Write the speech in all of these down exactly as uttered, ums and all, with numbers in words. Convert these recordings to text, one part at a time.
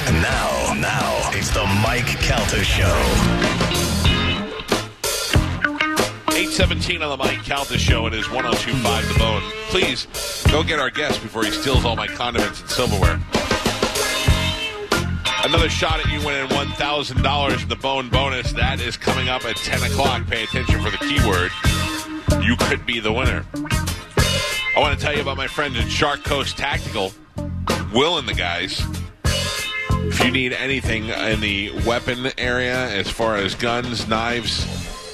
And now, now, it's the Mike Calta Show. eight seventeen on the Mike Calta Show. It is one oh two point five The Bone. Please, go get our guest before he steals all my condiments and silverware. Another shot at you winning one thousand dollars in the Bone bonus. That is coming up at ten o'clock. Pay attention for the keyword. You could be the winner. I want to tell you about my friends at Shark Coast Tactical. Will and the guys. If you need anything in the weapon area as far as guns, knives,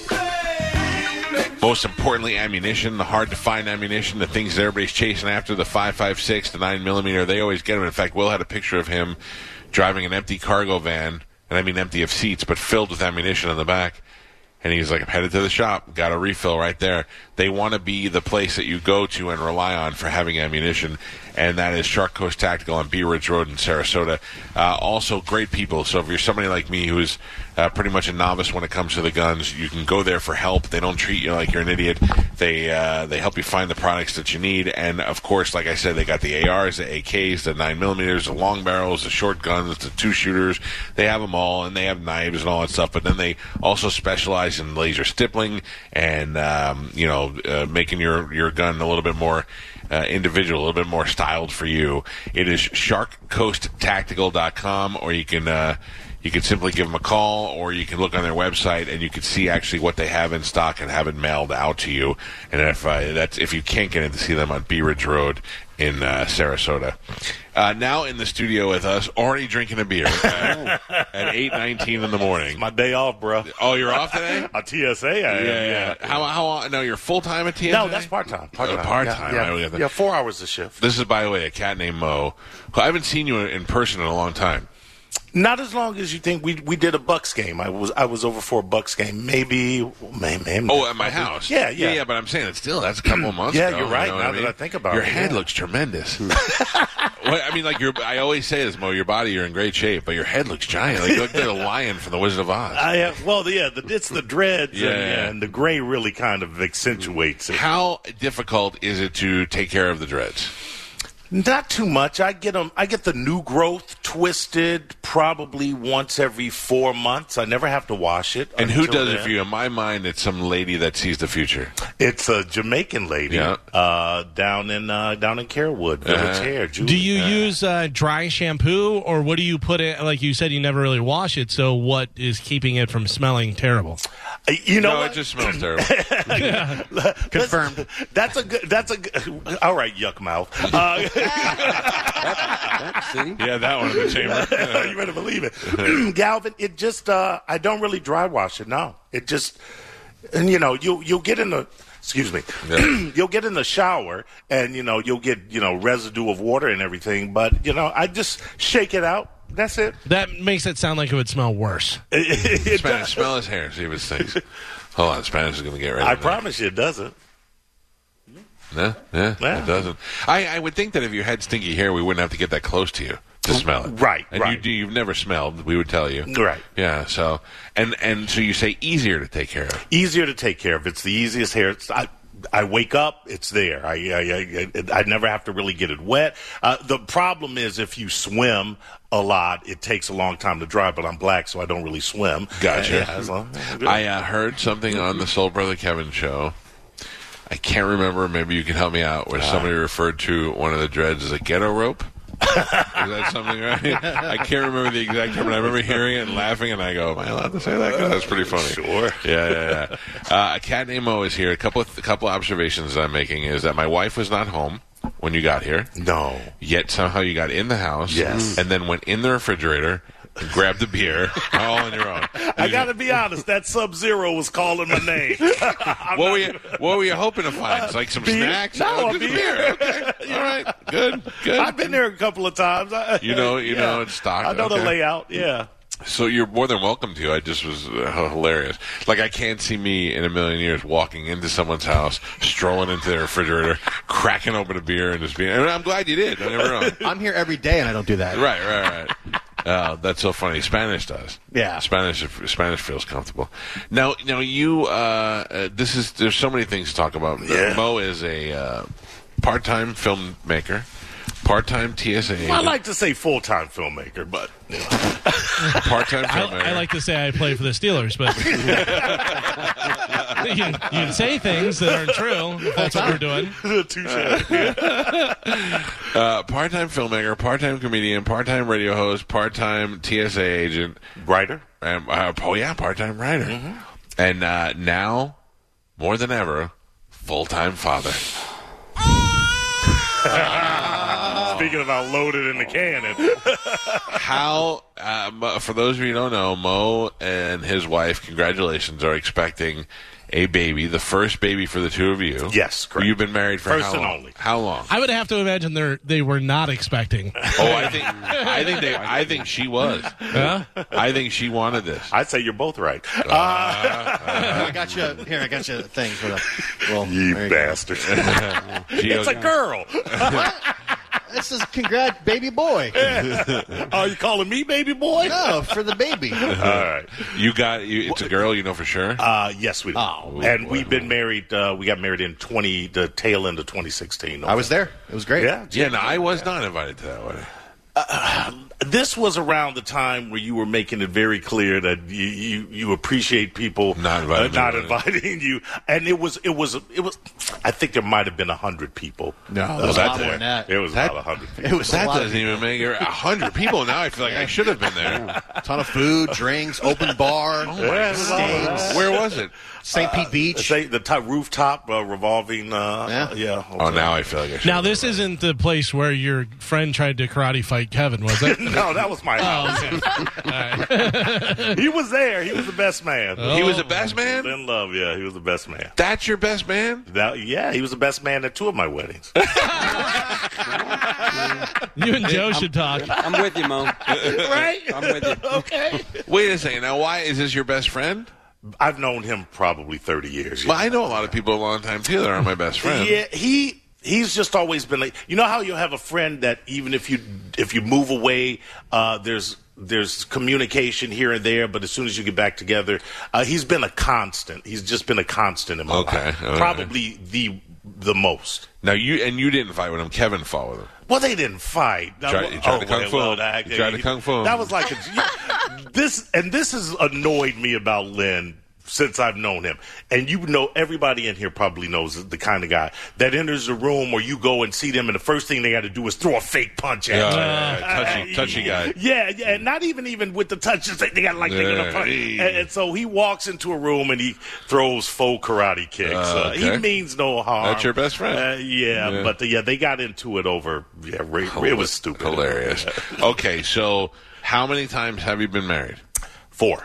most importantly, ammunition, the hard-to-find ammunition, the things that everybody's chasing after, the five five six, the nine millimeter, they always get them. In fact, Will had a picture of him driving an empty cargo van, and I mean empty of seats, but filled with ammunition in the back. And he's like, I'm headed to the shop, got a refill right there. They want to be the place that you go to and rely on for having ammunition, and that is Shark Coast Tactical on Bee Ridge Road in Sarasota. Uh, also, great people. So if you're somebody like me who's uh, pretty much a novice when it comes to the guns, you can go there for help. They don't treat you like you're an idiot. They uh, they help you find the products that you need. And, of course, like I said, they got the A Rs, the A Ks, the nine millimeters, the long barrels, the short guns, the two-shooters. They have them all, and they have knives and all that stuff. But then they also specialize in laser stippling and, um, you know, uh, making your, your gun a little bit more uh, individual, a little bit more styled for you. It is shark coast tactical dot com, or you can uh, you can simply give them a call, or you can look on their website and you can see actually what they have in stock and have it mailed out to you. And if uh, that's if you can't get in to see them on Bee Ridge Road in uh, Sarasota. Uh, now in the studio with us, already drinking a beer uh, at eight nineteen in the morning. My day off, bro. Oh, you're off today? A T S A, I am, yeah, yeah. yeah. How, how, no, you're full-time at T S A? No, that's part-time. Part-time. Oh, part-time. Yeah, Right, yeah, we yeah, four hours a shift. This is, by the way, a cat named Mo, who I haven't seen you in person in a long time. Not as long as you think. We we did a Bucks game. I was I was over for a Bucks game. Maybe, man, man. Oh, at my house. Yeah, yeah, yeah, yeah. But I'm saying it's still that's a couple of months. Yeah, ago, you're right. You know Now I mean? that I think about your it, your head yeah. looks tremendous. Well, I mean, like your. I always say this, Mo. Your body, you're in great shape, but your head looks giant. Like you look like a lion from the Wizard of Oz. I have, well, yeah, the, it's the dreads, Yeah, and, yeah. and the gray really kind of accentuates it. How difficult is it to take care of the dreads? Not too much. I get them. I get the new growth twisted probably once every four months. I never have to wash it. And who until does it then. for you? In my mind, it's some lady that sees the future. It's a Jamaican lady Yeah. uh, down in uh, down in Carewood, Village Uh-huh. Hair. Julie. Do you use uh, dry shampoo, or what do you put in? Like you said, you never really wash it, so what is keeping it from smelling terrible? Uh, You know No, what? it just smells terrible. Confirmed. That's a good. That's a good. All right, yuck mouth. Uh, Yeah, that one in the chamber. you better believe it, Galvin. It just. Uh, I don't really dry wash it. No, it just. And you know, you you'll get in the. Excuse me. Yeah. You'll get in the shower, and you know you'll get you know residue of water and everything. But you know, I just shake it out. That's it. That makes it sound like it would smell worse. It, it Spanish, does. smell his hair, see if it stinks. Hold on, Spanish is going to get ready. I promise you, it doesn't. No, yeah, Yeah. it doesn't. I, I would think that if you had stinky hair, we wouldn't have to get that close to you to smell it. Right, and right. you do, you've never smelled, we would tell you. Right. Yeah, so, and, and so you say easier to take care of. Easier to take care of. It's the easiest hair. It's, I, I wake up, it's there. I, I, I, I never have to really get it wet. Uh, the problem is if you swim a lot, it takes a long time to dry, but I'm black, so I don't really swim. Gotcha. Yeah, as long- I uh, heard something on the Soul Brother Kevin show. I can't remember. Maybe you can help me out. Where somebody referred to one of the dreads as a ghetto rope. Is that something right? I can't remember the exact term, but I remember hearing it and laughing, and I go, "Am I allowed to say that?" 'Cause that's pretty funny. Sure. Yeah, yeah, yeah. Uh, a cat named Mo is here. A couple, of, a couple observations I'm making is that my wife was not home when you got here. No. Yet somehow you got in the house. Yes. And then went in the refrigerator. Grabbed a beer, all on your own. I got to be honest, that Sub-Zero was calling my name. What were you? What were you hoping to find? It's like some beer? snacks. No, Oh, a just beer. Okay. All right. Good. Good. I've been there a couple of times. I, You know. You yeah. know. It's stock. I know okay. the layout, yeah. So you're more than welcome to. I just was uh, hilarious. Like I can't see me in a million years walking into someone's house, strolling into their refrigerator, cracking open a beer, and just being. And I'm glad you did. Don't get me wrong. I'm here every day and I don't do that. Right, right, right. Uh, that's so funny. Spanish does. Yeah. Spanish. Spanish feels comfortable. Now, now you. Uh, uh, this is. There's so many things to talk about. Yeah. Mo is a uh, part-time filmmaker. Part-time T S A agent. I like to say full-time filmmaker, but you know. Part-time I, filmmaker. I like to say I play for the Steelers, but you, can, you can say things that aren't true. If that's what we're doing. Touche. uh, part-time filmmaker, part-time comedian, part-time radio host, part-time T S A agent, Writer. and uh, oh yeah, part-time writer, Mm-hmm. and uh, now more than ever, full-time father. Speaking about loaded in the cannon. How, uh, Mo- for those of you who don't know, Mo and his wife, congratulations, are expecting a baby, the first baby for the two of you. Yes, correct. You've been married for First how and long? only. How long? I would have to imagine they they were not expecting. Oh, I think I think they I think she was. Huh? I think she wanted this. I'd say you're both right. Uh, I got you. Here, I got you a thing for the. Well, You there you go. bastard. Gio- It's a girl. This is congrat, baby boy. Are you calling me baby boy? No, for the baby. All right. You got you, it's a girl, you know for sure. Uh, yes, we do. Oh, and we've been married. Uh, we got married in twenty, the tail end of twenty sixteen. I was there. It was great. Yeah. yeah, no, I was not invited to that wedding. This was around the time where you were making it very clear that you you, you appreciate people Not inviting uh, not me. inviting you, and it was it was it was. I think there might have been a hundred people. No, Uh, it was a that lot day. more than that. It was That- about a hundred people. It was That a lot doesn't even make it a hundred people. Now I feel like I should have been there. of, ton of food, drinks, open bar, Yeah, it was a lot of steaks, Where was it? Saint Pete Beach. Say the top rooftop uh, revolving. Uh, Yeah. yeah. Oh, now I feel like I should. Now, this isn't the place where your friend tried to karate fight Kevin, was it? No, that was my house. He was there. He was the best man. He was the best man. In love, yeah, he was the best man. That's your best man. That, yeah, he was the best man at two of my weddings. You and Joe should talk. I'm with you, Mo. Right? I'm with you. Okay. Wait a second. Now, why is this your best friend? I've known him probably thirty years. Well, I know a lot of people a long time too that are my best friend. Yeah, he he's just always been like, you know how you have a friend that even if you if you move away, uh, there's there's communication here and there, but as soon as you get back together, uh, he's been a constant. He's just been a constant in my Okay, life. all right. Probably the the most. Now you and you didn't fight with him. Kevin fought with him. Well, they didn't fight. Tried- he tried to kung well, fu well, him. that- He tried to kung fu him. That was like a, this, and this has annoyed me about Lynn since I've known him. And you know, everybody in here probably knows the kind of guy that enters a room or you go and see them, and the first thing they got to do is throw a fake punch at Yeah, you. yeah, yeah. Touchy- Uh, touchy guy. Yeah, yeah, and not even even with the touches. They, they got like they're Yeah. gonna punch. And, and so he walks into a room and he throws faux karate kicks. Uh, Uh, okay. He means no harm. That's your best friend. Uh, yeah, Yeah. but uh, yeah, they got into it over. Yeah, ra- it was stupid. Hilarious. Okay, so how many times have you been married? Four.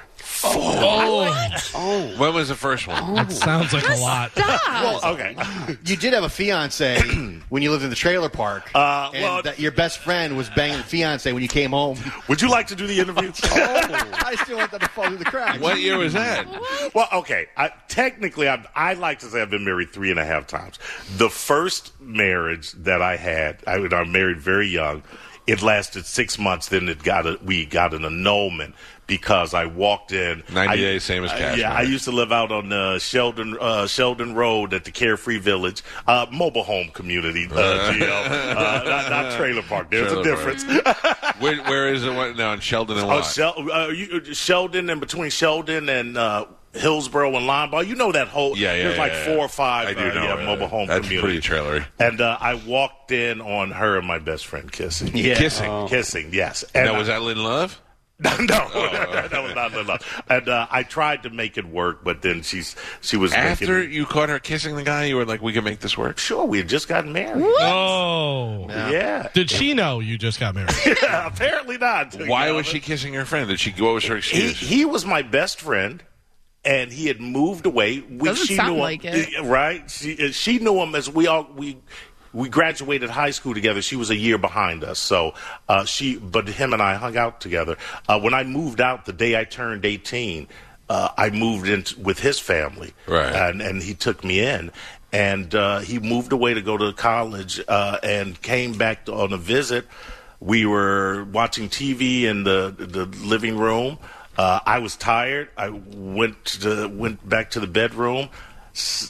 Oh, When was the first one? that sounds like a lot. Okay. You did have a fiance when you lived in the trailer park. Uh, and well- that your best friend was banging the fiance when you came home. Would you like to do the interview? I still want that to fall through the cracks. What year was that? Well, okay. I, technically, I, I like to say I've been married three and a half times. The first marriage that I had, I was married very young. It lasted six months. Then it got a, we got an annulment because I walked in. ninety I- days, same as uh, Cash Yeah, I Money. used to live out on uh, Sheldon uh, Sheldon Road at the Carefree Village, uh, mobile home community. Uh, G L, uh, not, not trailer park. There's Trailer a difference. Where, where is it? What, now in Sheldon and Oh, what? Shel- uh, you, Sheldon and between Sheldon and uh, Hillsborough and Linebaugh, you know that whole. Yeah, yeah, There's yeah, like yeah. four or five. I do uh, know, yeah, yeah. mobile home That's community. pretty trailery. And uh, I walked in on her and my best friend kissing. Yeah. Kissing. Kissing, yes. And Now I- was that Lynn Love? no, that was not enough. And uh, I tried to make it work, but then she's she was After making, you caught her kissing the guy, you were like, "We can make this work." sure we had just gotten married. Oh. Yeah, Did she know you just got married? yeah, apparently not. to Why be was honest. she kissing her friend? Did she? What was her He, excuse? he was my best friend, and he had moved away. We, Doesn't she sound knew like him, it. right? She, she knew him as we all we we graduated high school together. She was a year behind us, so uh, she. But him and I hung out together. Uh, when I moved out the day I turned eighteen, uh, I moved in with his family, Right. And and he took me in. And uh, he moved away to go to college uh, and came back on a visit. We were watching T V in the the living room. Uh, I was tired. I went to the, went back to the bedroom, s-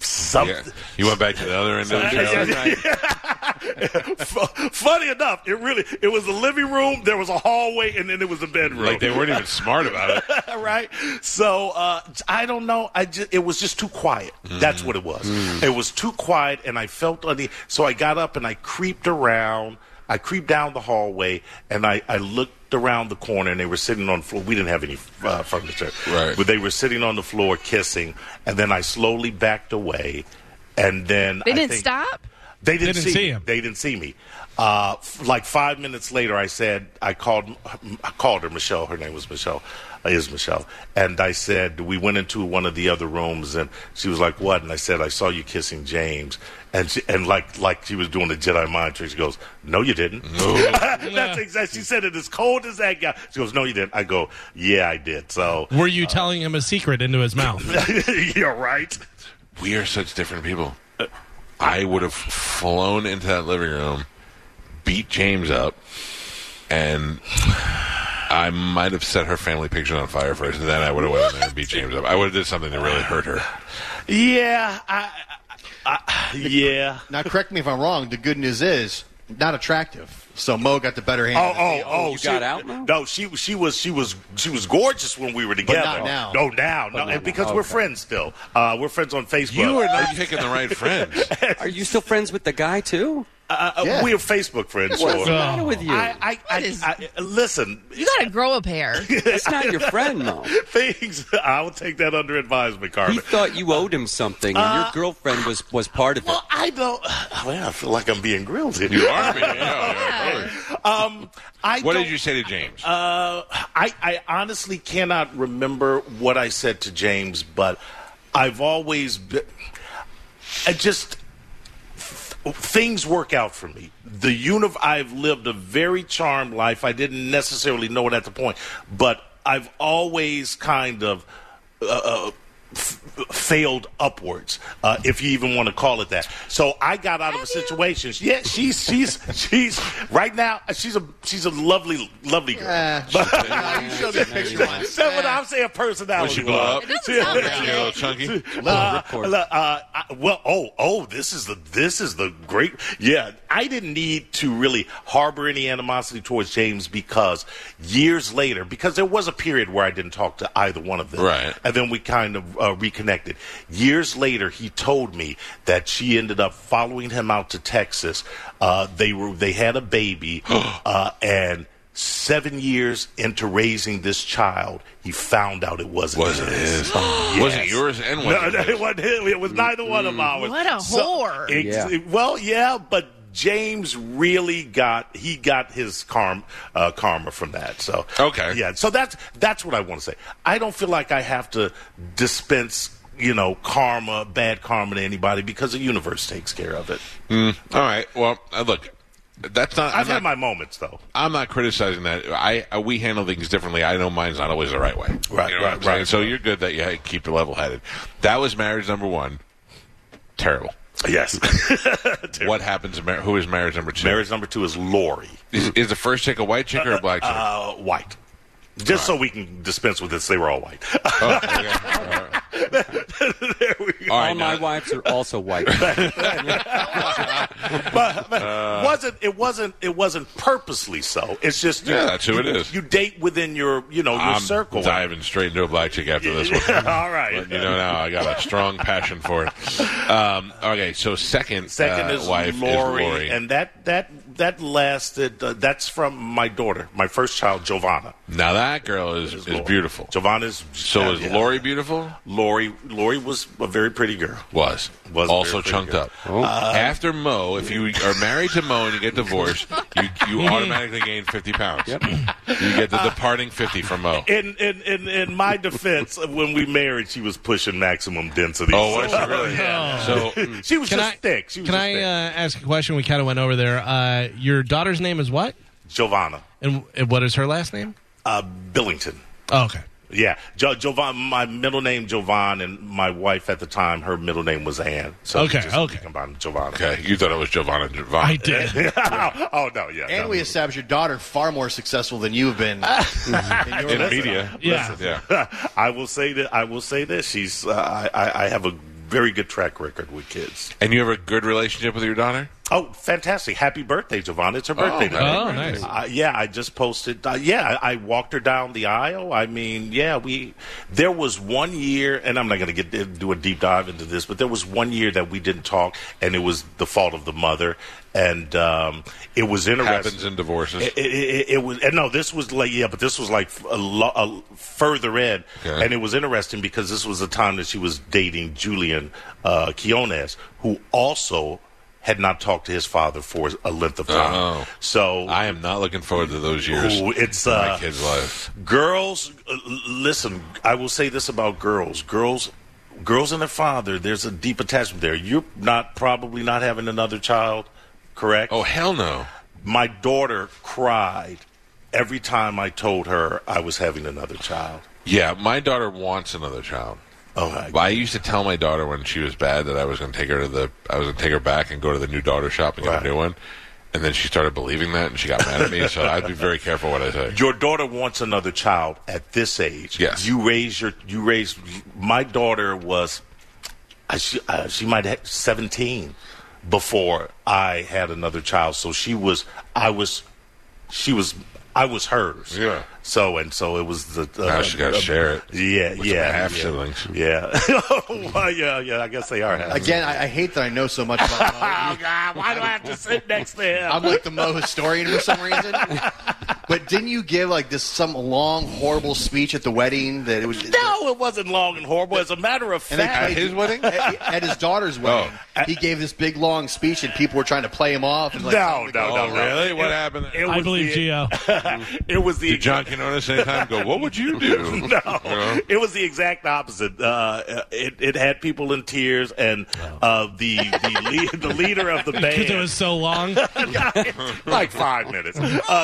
Some, Yeah. You went back to the other end of the show. Yeah, yeah. F- Funny enough, it really it was the living room, there was a hallway, and then there was a bedroom. Like they weren't even smart about it. Right? So uh, I don't know. I just, it was just too quiet. Mm. That's what it was. Mm. It was too quiet, and I felt uneasy. So I got up and I creeped around. I creeped down the hallway, and I, I looked around the corner, and they were sitting on the floor. We didn't have any uh, furniture. Right. But they were sitting on the floor kissing, and then I slowly backed away, and then They I didn't think, stop? They didn't, They didn't see, see me. him. They didn't see me. Uh, f- like five minutes later, I said, I called, I called her Michelle. Her name was Michelle, uh, is Michelle. And I said, we went into one of the other rooms, and she was like, what? And I said, I saw you kissing James. And she, and like like she was doing the Jedi mind trick. She goes, no, you didn't. No. That's exactly. She said it as cold as that guy. She goes, no, you didn't. I go, yeah, I did. So Were you telling him a secret into his mouth? you're right. We are such different people. I would have flown into that living room, beat James up, and I might have set her family pictures on fire first, and then I would have went in there and beat James up. I would have did something that really hurt her. Yeah, I, I, I, yeah. Now, correct me if I'm wrong. The good news is not attractive. So Mo got the better hand. Oh, of the oh, deal. oh! you she, got out now? No, she she was she was she was gorgeous when we were together. not now. No, now, no, not and because now. we're Okay. friends still. Uh, we're friends on Facebook. You are not picking the right friends. Are you still friends with the guy too? Uh, uh, Yeah. We are Facebook friends. What's the sure. matter with you? I, I, I, is- I, I listen. You got to grow a pair. That's not your friend, though. Things I will take that under advisement, Carmen. He thought you owed him something, and your girlfriend was, was part of it. Well, I don't. Well, I feel like I'm being grilled here. You are. Yeah, yeah, yeah. Um, I What don't, did you say to James? Uh, I, I honestly cannot remember what I said to James, but I've always been. I just things work out for me. The uni- I've lived a very charmed life. I didn't necessarily know it at the point, but I've always kind of uh, f- failed upwards, uh, if you even want to call it that. So I got out of a Have you? situation. Yeah, she's she's she's right now. She's a she's a lovely lovely girl. Eh, But- you showed me a picture once. That's what I'm saying. Personality. When she blew up? It doesn't sound She a little right. chunky? Uh, ripcord. uh, I- well, oh, oh, this is the this is the great. Yeah, I didn't need to really harbor any animosity towards James because years later, because there was a period where I didn't talk to either one of them, Right. and then we kind of uh, reconnected. Years later, he told me that she ended up following him out to Texas. Uh, they were they had a baby, uh, and. Seven years into raising this child, he found out it wasn't Wasn't his. Yes. Wasn't yours and No, wasn't no, his. it wasn't him. It was neither one of ours. What a whore. ex- Yeah. Well, yeah, but James really got he got his karma uh, karma from that. So Okay. yeah. So that's that's what I want to say. I don't feel like I have to dispense, you know, karma, bad karma to anybody because the universe takes care of it. All right. Well, uh, look, that's not. I've I'm had not, my moments though. I'm not criticizing that. I uh, we handle things differently. I know mine's not always the right way. Right, You know right, what I'm saying? right. So you're good that you had- keep it level headed. That was marriage number one. Terrible. Yes. What happens? In mar- who is marriage number two? Marriage number two is Lori. Is, is the first chick a white chick or a black chick? Uh, white. Just so we can dispense with this, they were all white. Oh, okay. All right. There we go. All All right, my now- wives are also white. but, but Uh, it wasn't it wasn't it wasn't purposely so. It's just you, Yeah, that's who you, it is. You date within your you know your I'm circle. diving straight into a black chick after this one. All right. But you know now I got a strong passion for it. Um, okay, so second, Second uh, is wife Lori, is Lori. and that that that lasted. Uh, that's from my daughter, my first child, Giovanna. Now that girl is is Lori. beautiful. Giovanna's So yeah, is yeah. Lori beautiful? Lori Lori was a very pretty girl. Was. Was also very pretty chunked girl. up. Uh, After Mo, if you are married to Mo and you get divorced, you you automatically gain fifty pounds. Yep. You get the departing fifty from Mo. In in in, in my defense, when we married, she was pushing maximum density. Oh, was she really? Yeah. So She was Can just I thick. She was can just I thick. uh, ask a question? We kind of went over there. Uh, your daughter's name is what? Giovanna And, and what is her last name? uh, Billington. Oh, okay. Yeah, jo- Jovan. My middle name Jovan, and my wife at the time, her middle name was Ann. So we Okay, just okay. combined Giovanna. okay, you thought it was Giovanna Giovanna. I did. oh no, yeah. And no. we established your daughter far more successful than you have been in, your in life. media. Yeah. Yeah. I will say that I will say this. She's. Uh, I, I I have a very good track record with kids. And you have a good relationship with your daughter? Oh, fantastic. Happy birthday, Giovanna. It's her birthday today. Oh, nice. Uh, yeah, I just posted. Uh, yeah, I, I walked her down the aisle. I mean, yeah, we. There was one year, and I'm not going to get do a deep dive into this, but there was one year that we didn't talk, and it was the fault of the mother. And um, it was interesting. Happens in divorces. It, it, it, it was, and no, this was like, yeah, but this was like a, lo, a further in. Okay. And it was interesting because this was the time that she was dating Julian uh, Quinones, who also had not talked to his father for a length of time. Oh. So I am not looking forward to those years Ooh, it's in my uh, kid's life. Girls, uh, listen, I will say this about girls. Girls girls and their father, there's a deep attachment there. You're not probably not having another child, correct? Oh, hell no. My daughter cried every time I told her I was having another child. Yeah, my daughter wants another child. Oh, my But I used to tell my daughter when she was bad that I was going to take her to the, I was going to take her back and go to the new daughter shop and get Right. a new one. And then she started believing that, and she got mad at me. So I'd be very careful what I say. Your daughter wants another child at this age. Yes. You raise your. You raise. My daughter was. I, she, uh, she might have seventeen before I had another child. So she was. I was. She was. I was hers. Yeah. So and so it was the. Uh, Now she got to uh, share it. Yeah. With yeah. some half yeah. siblings. Yeah. well, yeah. Yeah. I guess they are. half Again, I, I hate that I know so much about Mo. Oh God! Why do I have to sit next to him? I'm like the Mo historian for some reason. But didn't you give like this some long, horrible speech at the wedding that it was? No, it wasn't long and horrible. As a matter of And they fact, played- his wedding? At, at his daughter's wedding, he gave this big long speech, and people were trying to play him off. And like, no, no, Oh, no, no. really? What It- happened? it I was believe the- Gio. It was the Did John Quinones anytime go, what would you do? no, You know? it was the exact opposite. Uh, it, it had people in tears, and uh, the the, lead, the leader of the Because it band, was so long. like five minutes. Uh,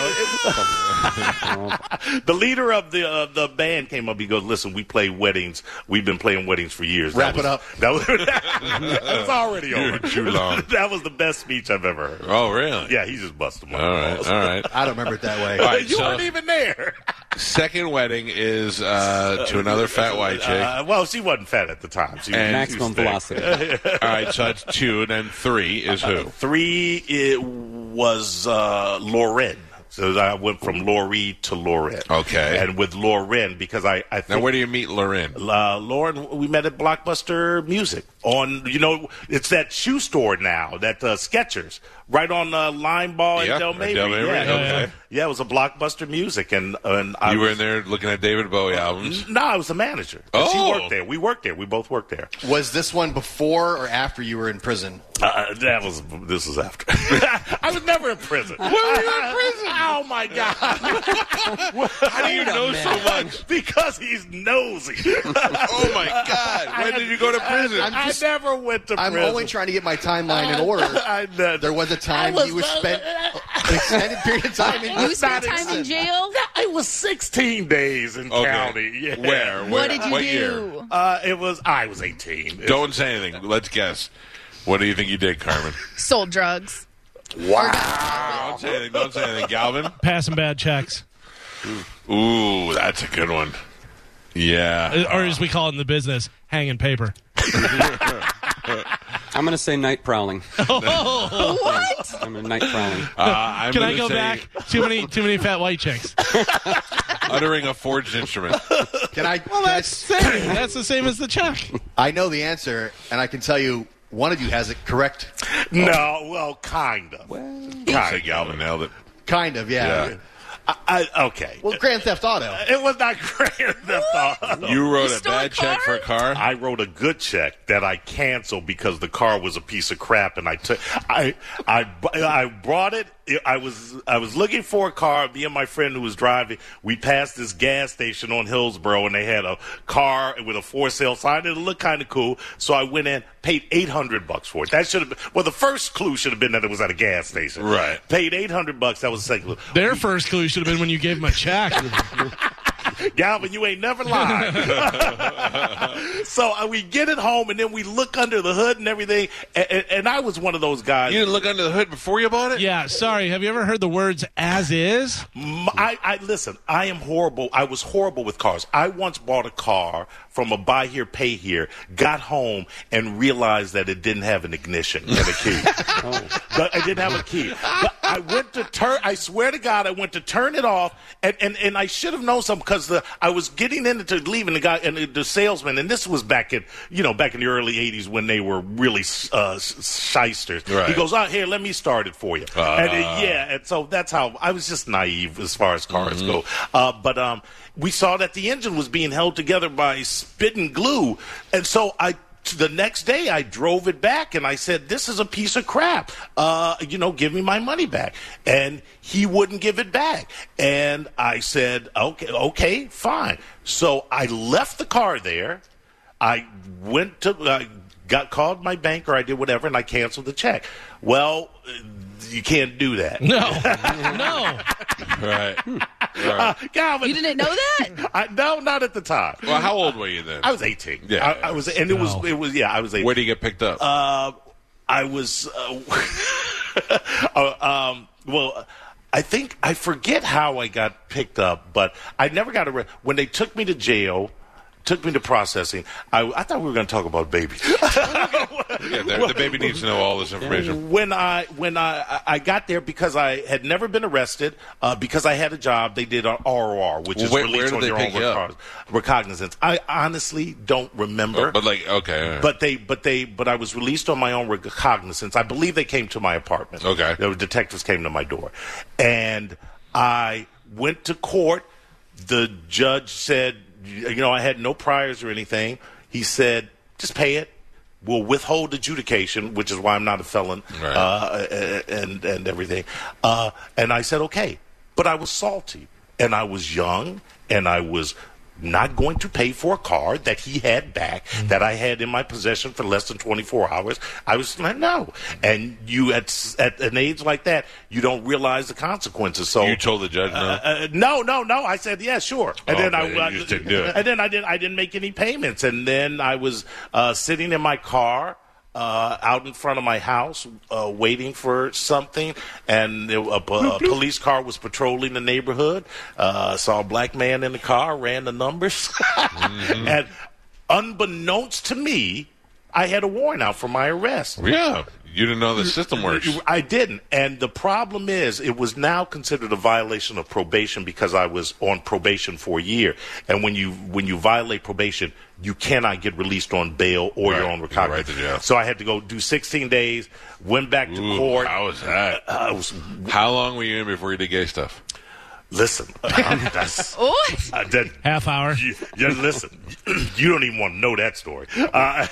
the, leader, the leader of the uh, the band came up. He goes, "Listen, we play weddings. We've been playing weddings for years. Wrap That it was- up. That was, that was already You're over. too long. That was the best speech I've ever heard. Oh, really? Yeah, he just busted my All right, balls. all right. I don't remember it that way. All right, You so weren't even there. second wedding is uh, to another fat white chick. Uh, well, she wasn't fat at the time. She, And- she was Maximum thick. velocity. All right, so that's two, and then three is who? Three it was uh, Lauren. So I went from Laurie to Lauren. Okay. And with Lauren, because I, I Now, think where do you meet Loren? uh, Lauren, we met at Blockbuster Music on, you know, it's that shoe store now, that uh, Skechers, right on uh, Lime Ball Yeah, and Del at Mabry. Del Mabry, Yeah, okay. yeah, yeah, it was a Blockbuster Music, and and I You were was- in there looking at David Bowie albums. No, I was the manager. And She Oh. worked there. We worked there. We both worked there. Was this one before or after you were in prison? Uh, that was this was after. I was never in prison. Where were you in prison? Oh my God! How do you know so much? Because he's nosy. Oh, my God. When did you go to prison? I never went to I'm prison. only trying to get my timeline in order. I, uh, There was a time I was, you was uh, spent an extended period of time in You spent not time in ex- jail? I was sixteen days in Okay. county. Yeah. Where? Where? What did you what do? year? Uh, it was. I was eighteen. Don't say anything. Let's guess. What do you think you did, Carmen? Sold drugs. Wow. Don't say anything. Don't say anything. Galvin? Passing bad checks. Ooh, that's a good one. Yeah. Or as we call it in the business, hanging paper. I'm going to say night prowling. Oh, what? I'm going to night prowling. Uh, I'm Can I gonna go say back? Too many too many fat white chicks. uttering a forged instrument. Can I? Well, can I- that's same. That's the same as the check. I know the answer, and I can tell you one of you has it correct. No, well, kind of. Don't say Galvin nailed it. Kind of, yeah. Yeah. I, I, okay. Well, Grand Theft Auto. It was not Grand Theft Auto. You wrote You a stole a bad check for a car? I wrote a good check that I canceled because the car was a piece of crap, and I took. I I I brought it. I was I was looking for a car. Me and my friend who was driving, we passed this gas station on Hillsborough, and they had a car with a for sale sign. It looked kind of cool, so I went in, paid eight hundred bucks for it. That should have been well. The first clue should have been that it was at a gas station. Right. Paid eight hundred bucks. That was the second clue. Their first clue should have been when you gave them a check. Galvin, you ain't never lied. So uh, we get it home, and then we look under the hood and everything. And, and, and I was one of those guys. You didn't look under the hood before you bought it? Yeah, sorry. Have you ever heard the words "as is"? I, I listen. I am horrible. I was horrible with cars. I once bought a car from a buy here, pay here. Got home and realized that it didn't have an ignition and a key. oh. But I didn't have a key. But I went to turn. I swear to God, I went to turn it off, and and, and I should have known something because the I was getting into leaving the guy and the, the salesman, and this was back in you know back in the early eighties when they were really uh, shysters. Right. He goes, "Oh, here, let me start it for you." Uh. And uh, yeah, and so that's how I was just naive as far as cars mm-hmm. go. Uh, but um, we saw that the engine was being held together by spit and glue, and so I. The next day, I drove it back, and I said, this is a piece of crap. Uh, you know, give me my money back. And he wouldn't give it back. And I said, okay, okay, fine. So I left the car there. I went to, uh, got called my banker, I did whatever, and I canceled the check. Well, you can't do that. No. No. Right. right. Uh, Galvin, You didn't know that? I, no, not at the time. Well, how old were you then? I was eighteen. Yeah. I, I was, and it was, it was, yeah, I was eighteen. Where did you get picked up? Uh, I was, uh, uh, um, well, I think, I forget how I got picked up, but I never got arrested. When they took me to jail, took me to processing, I, I thought we were going to talk about babies. yeah, the, the baby needs to know all this information. When I when I I got there because I had never been arrested, uh, because I had a job, they did an R O R, which well, is where, release where on did your they own pick you up? recognizance. I honestly don't remember. Oh, but like, okay. Right. But they, but they, but I was released on my own recognizance. I believe they came to my apartment. Okay. The detectives came to my door, and I went to court. The judge said, you know, I had no priors or anything. He said, just pay it. We'll withhold adjudication, which is why I'm not a felon, right. uh, and and everything. Uh, and I said, okay. But I was salty, and I was young, and I was not going to pay for a car that he had back, mm-hmm. that I had in my possession for less than twenty-four hours. I was like, no. And you, at at an age like that, you don't realize the consequences. So you told the judge no? Uh, uh, no, no, no. I said, yeah, sure. And oh, then okay. I, you just didn't do it. And then I didn't. I didn't make any payments. And then I was uh, sitting in my car. Uh, out in front of my house, uh, waiting for something, and a, a, a police car was patrolling the neighborhood. Uh, saw a black man in the car, ran the numbers, mm-hmm. and unbeknownst to me, I had a warrant out for my arrest. Yeah. You didn't know the system works. I didn't. And the problem is, it was now considered a violation of probation because I was on probation for a year. And when you when you violate probation, you cannot get released on bail or right. your own recognizance. Right to jail. So I had to go do sixteen days, went back to Ooh, court. How was that? Uh, was, how long were you in before you did gay stuff? Listen, um, that's, what? Uh, that, Half hour. You, you listen, you don't even want to know that story. Uh,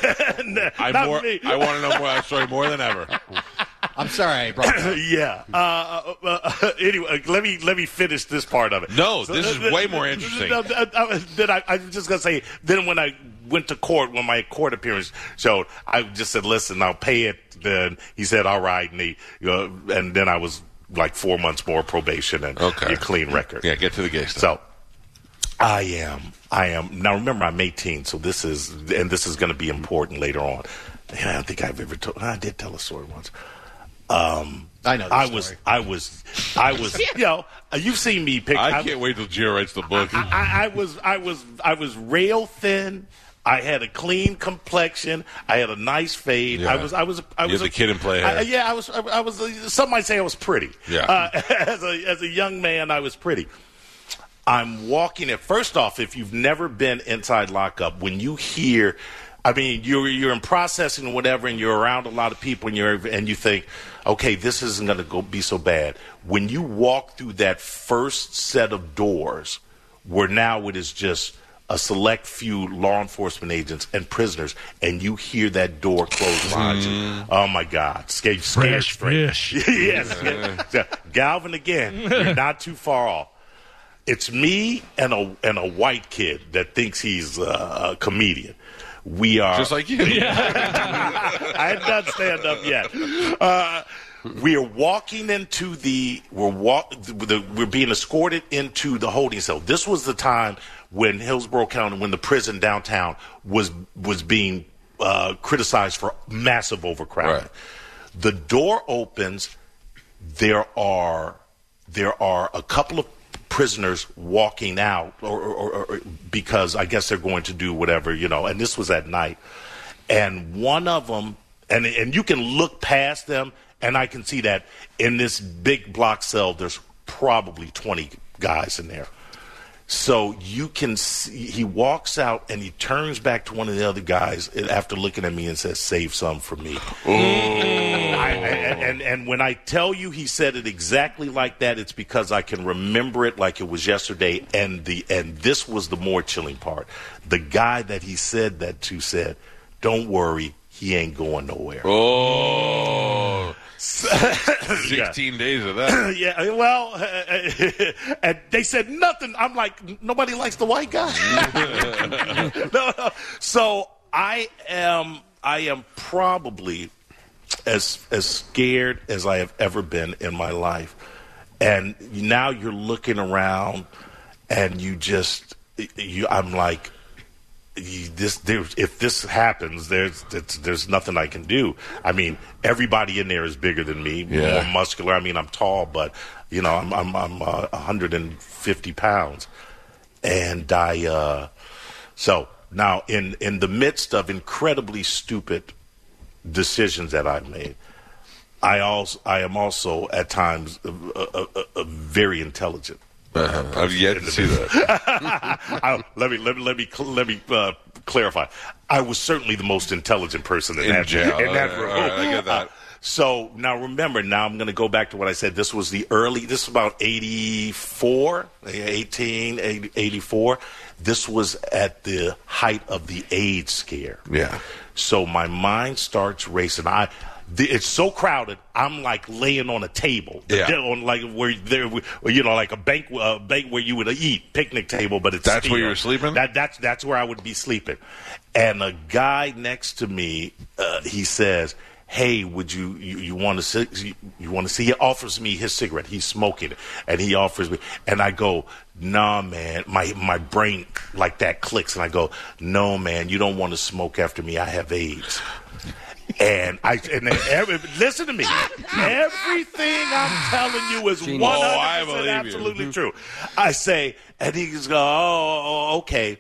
I, more, I want to know more that story more than ever. I'm sorry I brought that. Yeah. Uh, uh, uh, anyway, let me let me finish this part of it. No, so, this is uh, way more interesting. Uh, uh, then I, I was just gonna say. Then when I went to court, when my court appearance showed, I just said, "Listen, I'll pay it." Then he said, "All right," and he, you know, and then I was like four months more probation and okay. a clean record. Yeah, get to the gay stuff. So I am, I am now. Remember, I'm eighteen, so this is, and this is going to be important later on. And I don't think I've ever told. I did tell a story once. Um, I know. This I story. was, I was, I was. You know, you've seen me pick. I I, can't wait till Gio writes the book. I, I, I was, I was, I was rail thin. I had a clean complexion. I had a nice fade. Yeah. I was, I was, I was You're the kid in play. I, yeah, I was, I, I was. Some might say I was pretty. Yeah. Uh, as a as a young man, I was pretty. I'm walking it. First off, if you've never been inside lockup, when you hear, I mean, you're you're in processing or whatever, and you're around a lot of people, and you're and you think, okay, this isn't going to go be so bad. When you walk through that first set of doors, where now it is just a select few law enforcement agents and prisoners, and you hear that door close behind you. Oh my God, scared, scared Fresh straight. fish. Yes, yeah. Galvin again. You're not too far off. It's me and a and a white kid that thinks he's uh, a comedian. We are Just like you. I had not stand up yet. Uh, we are walking into the we're walk the, we're being escorted into the holding cell. This was the time when Hillsborough County, when the prison downtown was was being uh, criticized for massive overcrowding. Right. The door opens. There are there are a couple of prisoners walking out, or, or, or because I guess they're going to do whatever, you know. And this was at night, and one of them, and and you can look past them, and I can see that in this big block cell, there's probably twenty guys in there. So you can see, he walks out and he turns back to one of the other guys after looking at me and says, "Save some for me." I, and, and, and when I tell you he said it exactly like that, it's because I can remember it like it was yesterday. And the and this was the more chilling part. The guy that he said that to said, "Don't worry, he ain't going nowhere." Oh. sixteen yeah. days of that. Yeah, well, uh, and they said nothing. I'm like, nobody likes the white guy. no, no. So I am, I am probably as as scared as I have ever been in my life. And now you're looking around, and you just, you, I'm like, You, this there, if this happens, there's there's nothing I can do. I mean, everybody in there is bigger than me, yeah. more muscular. I mean, I'm tall, but you know, I'm I'm, I'm uh, one hundred fifty pounds, and I. Uh, so now, in in the midst of incredibly stupid decisions that I've made, I also I am also at times a, a, a, a very intelligent. Uh-huh. I've yet to see that. I, let me let me let me let me uh, clarify. I was certainly the most intelligent person in, in that jail. in that All room. right, I get that. Uh, so now remember. Now I'm going to go back to what I said. This was the early. This was about eighty-four, eighteen eighty-four. This was at the height of the AIDS scare. Yeah. So my mind starts racing. I. The, it's so crowded. I'm like laying on a table, yeah. on like where there, you know, like a bank, uh, bank where you would eat, picnic table, but it's that's steel. where you were sleeping. That that's that's where I would be sleeping. And a guy next to me, uh, he says, "Hey, would you you, you want to see, you want to see?" He offers me his cigarette. He's smoking it, and he offers me, and I go, "Nah, man." My my brain like that clicks, and I go, "No, man, you don't want to smoke after me. I have AIDS." And I and then every, listen to me. Everything I'm telling you is one hundred percent absolutely you. true. I say, and he goes, "Oh, okay."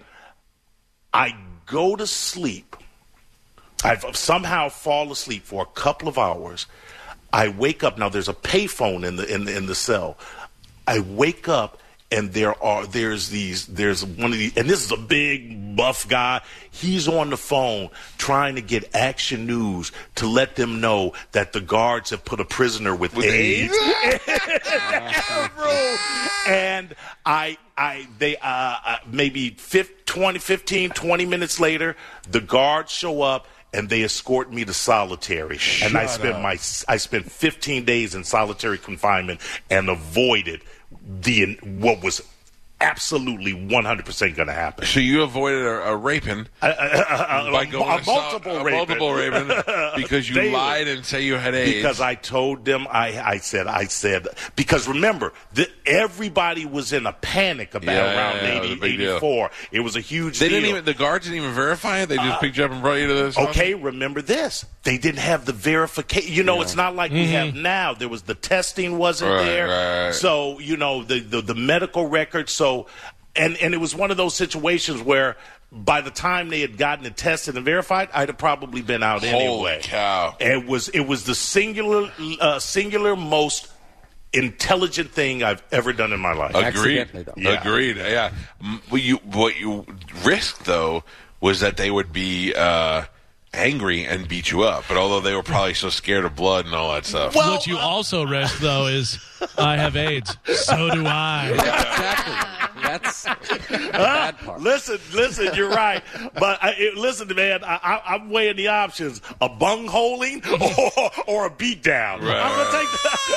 I go to sleep. I somehow fall asleep for a couple of hours. I wake up. Now there's a payphone in the in the, in the cell. I wake up. And there are there's these there's one of these, and this is a big buff guy. He's on the phone trying to get Action News to let them know that the guards have put a prisoner with, with AIDS. And I I they uh, maybe twenty, fifteen, twenty minutes later, the guards show up. And they escort me to solitary, Shut and I spent up. my I spent fifteen days in solitary confinement and avoided the what was absolutely one hundred percent going to happen. So you avoided a, a raping uh, uh, by a, going a to multiple a raping. multiple raping because you Daily. lied and say you had AIDS. Because I told them, I, I said, I said, because remember, the, everybody was in a panic about Yeah, around yeah, yeah, it was a eighty, big deal. eighty-four. It was a huge they deal. didn't even the guards didn't even verify it. They just Uh, picked you up and brought you to this. Okay, remember this. They didn't have the verification. You know, yeah. It's not like we have now. There was the testing wasn't Right, there. right, right. So, you know, the, the, the medical record. So, and, and it was one of those situations where by the time they had gotten it tested and verified, I'd have probably been out Holy anyway. cow. It was, it was the singular, uh, singular most intelligent thing I've ever done in my life. Agreed. Accidentally, though. Yeah. Agreed. Yeah. M- What you what you risked though was that they would be uh, angry and beat you up. But although they were probably so scared of blood and all that stuff. Well, what you also risk, though, is I have AIDS. So do I. Exactly. That's the bad part. Listen, listen, you're right. But I, it, listen, man, I, I, I'm weighing the options: a bungholing or, or a beatdown. Right. I'm gonna take the.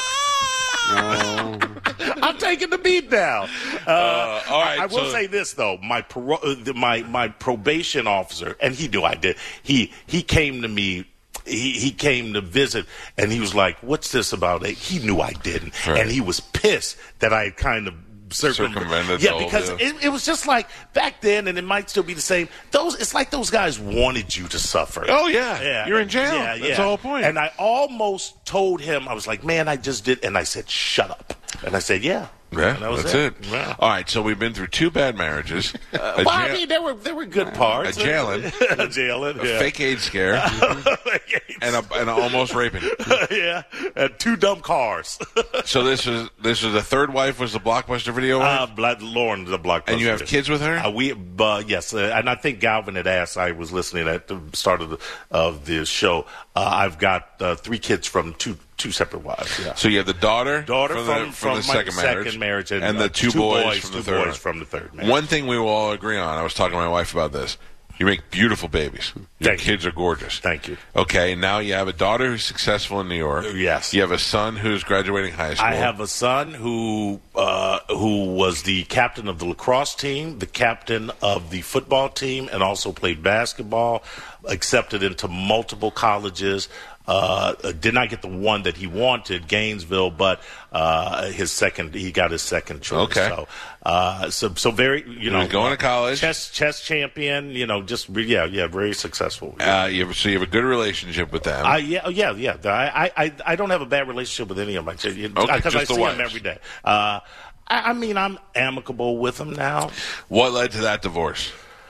I'm taking the beat down. Uh, Uh, all right, I, I will so- say this though: my paro- uh, the- my my probation officer, and he knew I did. He he came to me he, he came to visit, and he was like, "What's this about?" He knew I didn't, Right. and he was pissed that I had kind of circum- Circumvented Yeah, the whole because deal. it, it was just like back then, and it might still be the same. Those it's like those guys wanted you to suffer. Oh, yeah. You're in jail. Yeah, That's yeah. the whole point. And I almost told him, I was like, "Man, I just did," and I said, "Shut up," and I said, "Yeah." Yeah, And that was that's it. Yeah. All right, so we've been through two bad marriages, a, Well, I jail- mean, there were there were good parts. a jailing, a jailing, a yeah. fake AIDS scare, and a and a almost raping. yeah, and two dumb cars. So this was this was the third wife was the Blockbuster video wife, uh, Black Lauren, the blockbuster. and you have kids with her. Uh, we, uh, yes, uh, and I think Galvin had asked. I was listening at the start of the of the show. Uh, I've got uh, three kids from two two separate wives. Yeah. So you have the daughter, Daughter from, from, the, from, from the my second marriage, second marriage, and, and uh, the two, boys, from two the third. boys one. from the third marriage. One thing we will all agree on. I was talking to my wife about this. You make beautiful babies. Your Thank you. kids are gorgeous. Thank you. Okay, now you have a daughter who's successful in New York. Yes. You have a son who's graduating high school. I have a son who uh, who was the captain of the lacrosse team, the captain of the football team, and also played basketball. Accepted into multiple colleges. Uh, did not get the one that he wanted, Gainesville, but uh, his second, he got his second choice. Okay. So, uh, so, so very, you know, was going to college. chess, chess champion. You know, just re- yeah, yeah, very successful. Uh, you have, so you have a good relationship with them. I, yeah, yeah, yeah. I, I, I don't have a bad relationship with any of them because I just the see wives. them every day. Uh, I, I mean, I'm amicable with them now. What led to that divorce?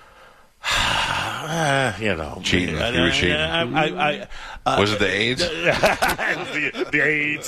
Uh, you know, Cheating. I, You were cheating. I, I, I, uh, Was it the AIDS? the, the AIDS.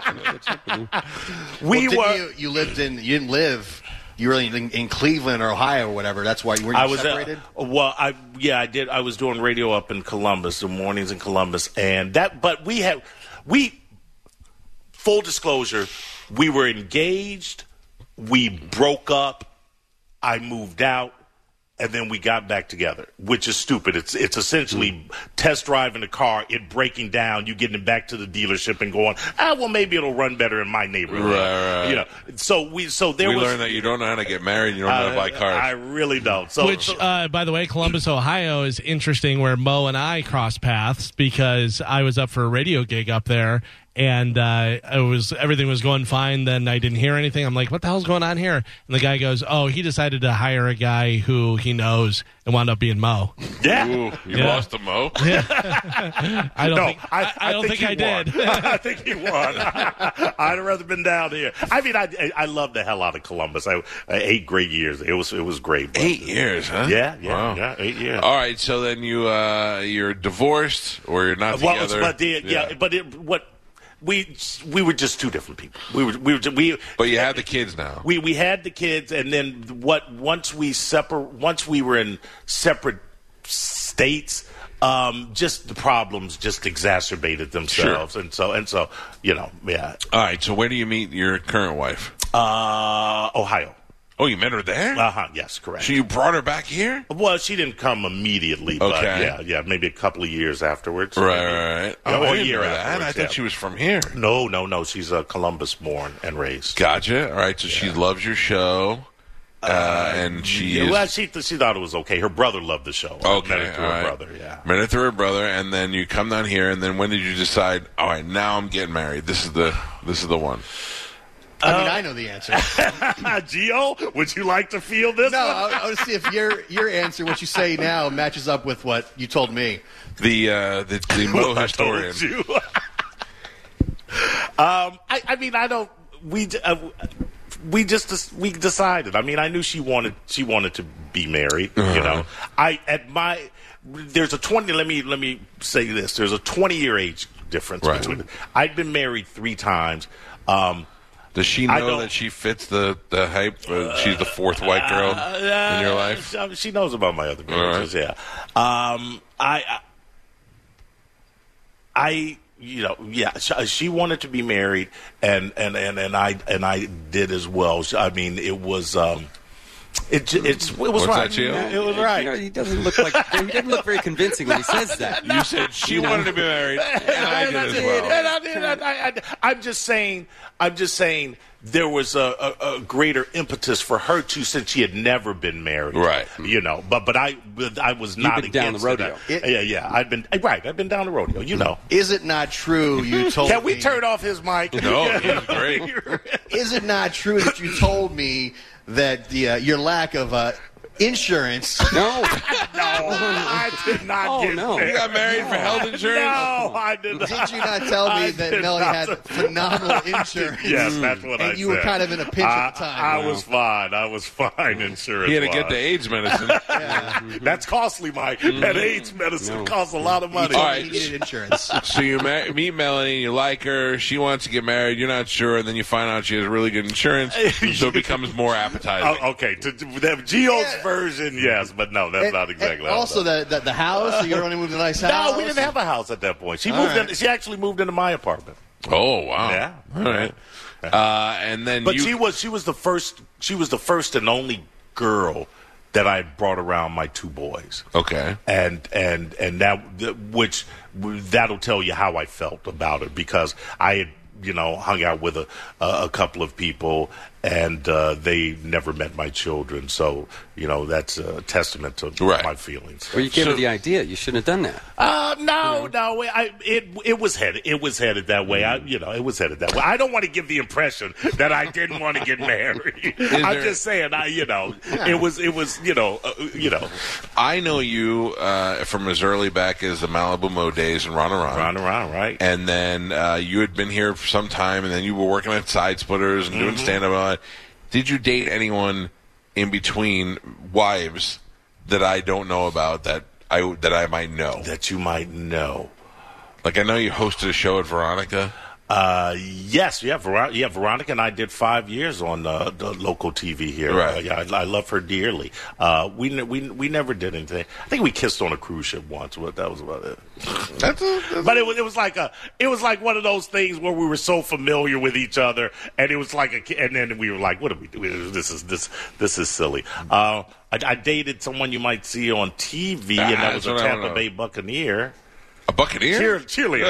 we Well, were. didn't you, you lived in. You didn't live. You were in, in Cleveland or Ohio or whatever. That's why you were I was separated. Uh, well, I yeah, I did. I was doing radio up in Columbus, the mornings in Columbus, and that. But we had we. Full disclosure, we were engaged. We broke up. I moved out. And then we got back together, which is stupid. It's it's essentially mm. test driving the car, it breaking down, you getting it back to the dealership and going, ah, well, maybe it'll run better in my neighborhood. Right, right. You know, so we so there we was. learned that you don't know how to get married, you don't know how to buy cars. I really don't. So, Which, so, uh, by the way, Columbus, Ohio is interesting where Mo and I crossed paths because I was up for a radio gig up there. And uh, it was everything was going fine. Then I didn't hear anything. I'm like, what the hell's going on here? And the guy goes, oh, he decided to hire a guy who he knows and wound up being Mo. yeah. Ooh, you Yeah. lost to Mo? I don't No, think I, I don't think, he I did. won. I think he won. I'd have rather been down here. I mean, I I, I love the hell out of Columbus. I, I eight great years. It was it was great. But, Eight years, huh? Yeah, yeah, Wow. yeah. Eight years. All right, so then you uh, you're divorced or you're not Well, together. but the, yeah. but it, what we we were just two different people. We were we were we. But you have the kids now. We we had the kids, and then what? Once we separ, once we were in separate states, um, just the problems just exacerbated themselves, Sure. and so and so you know, yeah. All right, so where do you meet your current wife? Uh, Ohio. Oh, you met her there? Uh huh. Yes, correct. So you brought her back here? Well, she didn't come immediately, but Okay. yeah, yeah, maybe a couple of years afterwards. Right, maybe. right, right. Yeah, Oh, or I a didn't year know that. I afterwards, thought yeah. she was from here. No, no, no. She's uh, Columbus born and raised. Gotcha. All right, so she loves your show, uh, and she Yeah, is... well, she she thought it was okay. Her brother loved the show. I Okay, met her through all her right. brother. Yeah. Met her through her brother, and then you come down here, and then when did you decide, all right, now I'm getting married. This is the this is the one. I mean, I know the answer. Gio, would you like to feel this? No, one? I, I want to see if your your answer, what you say now, matches up with what you told me. The uh, the, the Mo I historian. told you. um, I, I mean, I don't. We uh, we just we decided. I mean, I knew she wanted she wanted to be married. Uh-huh. You know, I at my there's a twenty. Let me let me say this. There's a twenty year age difference Right. between. I'd been married three times. Um, Does she I know don't- that she fits the, the hype? Uh, she's the fourth white girl in your life? Uh, she knows about my other marriages. Yeah. Um, I, I, I, you know, yeah. She, she wanted to be married, and and, and, and I and I did as well. I mean, it was. Um, It, j- it's, it was What's right. that, you? It was You right. know, he doesn't look like he doesn't look very convincing when he says that. You said she wanted to be married, and I did as And well. I did. I, I, I, I'm just saying. I'm just saying. There was a, a, a greater impetus for her too, since she had never been married, Right. You know, but but I but I was not been down the against rodeo. It. Yeah, yeah. I've been right. I've been down the rodeo. You know. Is it not true you told Can we me? turn off his mic? No, he was great. Is it not true that you told me that the uh, your lack of uh, insurance? No, No, I did not Oh, get no. married. You got married for health insurance? No, I did not. Did you not tell me I that did Melanie not. had phenomenal insurance? Yes, that's what I And you were said. kind of in a pinch I, at the time. I was fine. I was fine. Insurance. He had to get the AIDS medicine. That's costly, Mike. That AIDS medicine No. costs a lot of money. All All right. right. He needed insurance. So you ma- meet Melanie, you like her, she wants to get married, you're not sure, and then you find out she has really good insurance, so it becomes more appetizing. Oh, okay, to, to, to Gio's Yeah. version, yes, but no, that's And- not exactly. and how it also, does. the, the the house. So you only moved to a nice house. No, we didn't have a house at that point. She All moved. right. In, she actually moved into my apartment. Oh, wow. Yeah. All right. Uh, and then But you... she was she was the first she was the first and only girl that I brought around my two boys. Okay. And and and that which that'll tell you how I felt about it, because I had, you know, hung out with a a couple of people, and uh, they never met my children. So, you know, that's a testament to Right. my feelings. well, you gave So- her the idea. You shouldn't have done that. Uh, no, no, I, it it was headed it was headed that way. I, you know, it was headed that way. I don't want to give the impression that I didn't want to get married. I'm there- just saying, I, you know, it was it was, you know, uh, you know, I know you uh, from as early back as the Malibu Mo days in Ron Around. round around, right? And then uh, you had been here for some time, and then you were working at Side Splitters and doing stand-up. and all that. Did you date anyone in between wives that I don't know about that I that I might know? That you might know. Like, I know you hosted a show at Veronica. Uh, yes, yeah, Ver- yeah. Veronica and I did five years on uh, the local T V here. Right. Uh, yeah, I, I love her dearly. Uh, we ne- we we never did anything. I think we kissed on a cruise ship once, but that was about it. That's, a, that's But it was it was like a it was like one of those things where we were so familiar with each other, and it was like a ki- and then we were like, what are we doing? This is this this is silly. Uh, I, I dated someone you might see on T V, Ah, and that was that's a what I wanna Tampa know. Bay Buccaneer. a Buccaneer? Cheer, cheerleader.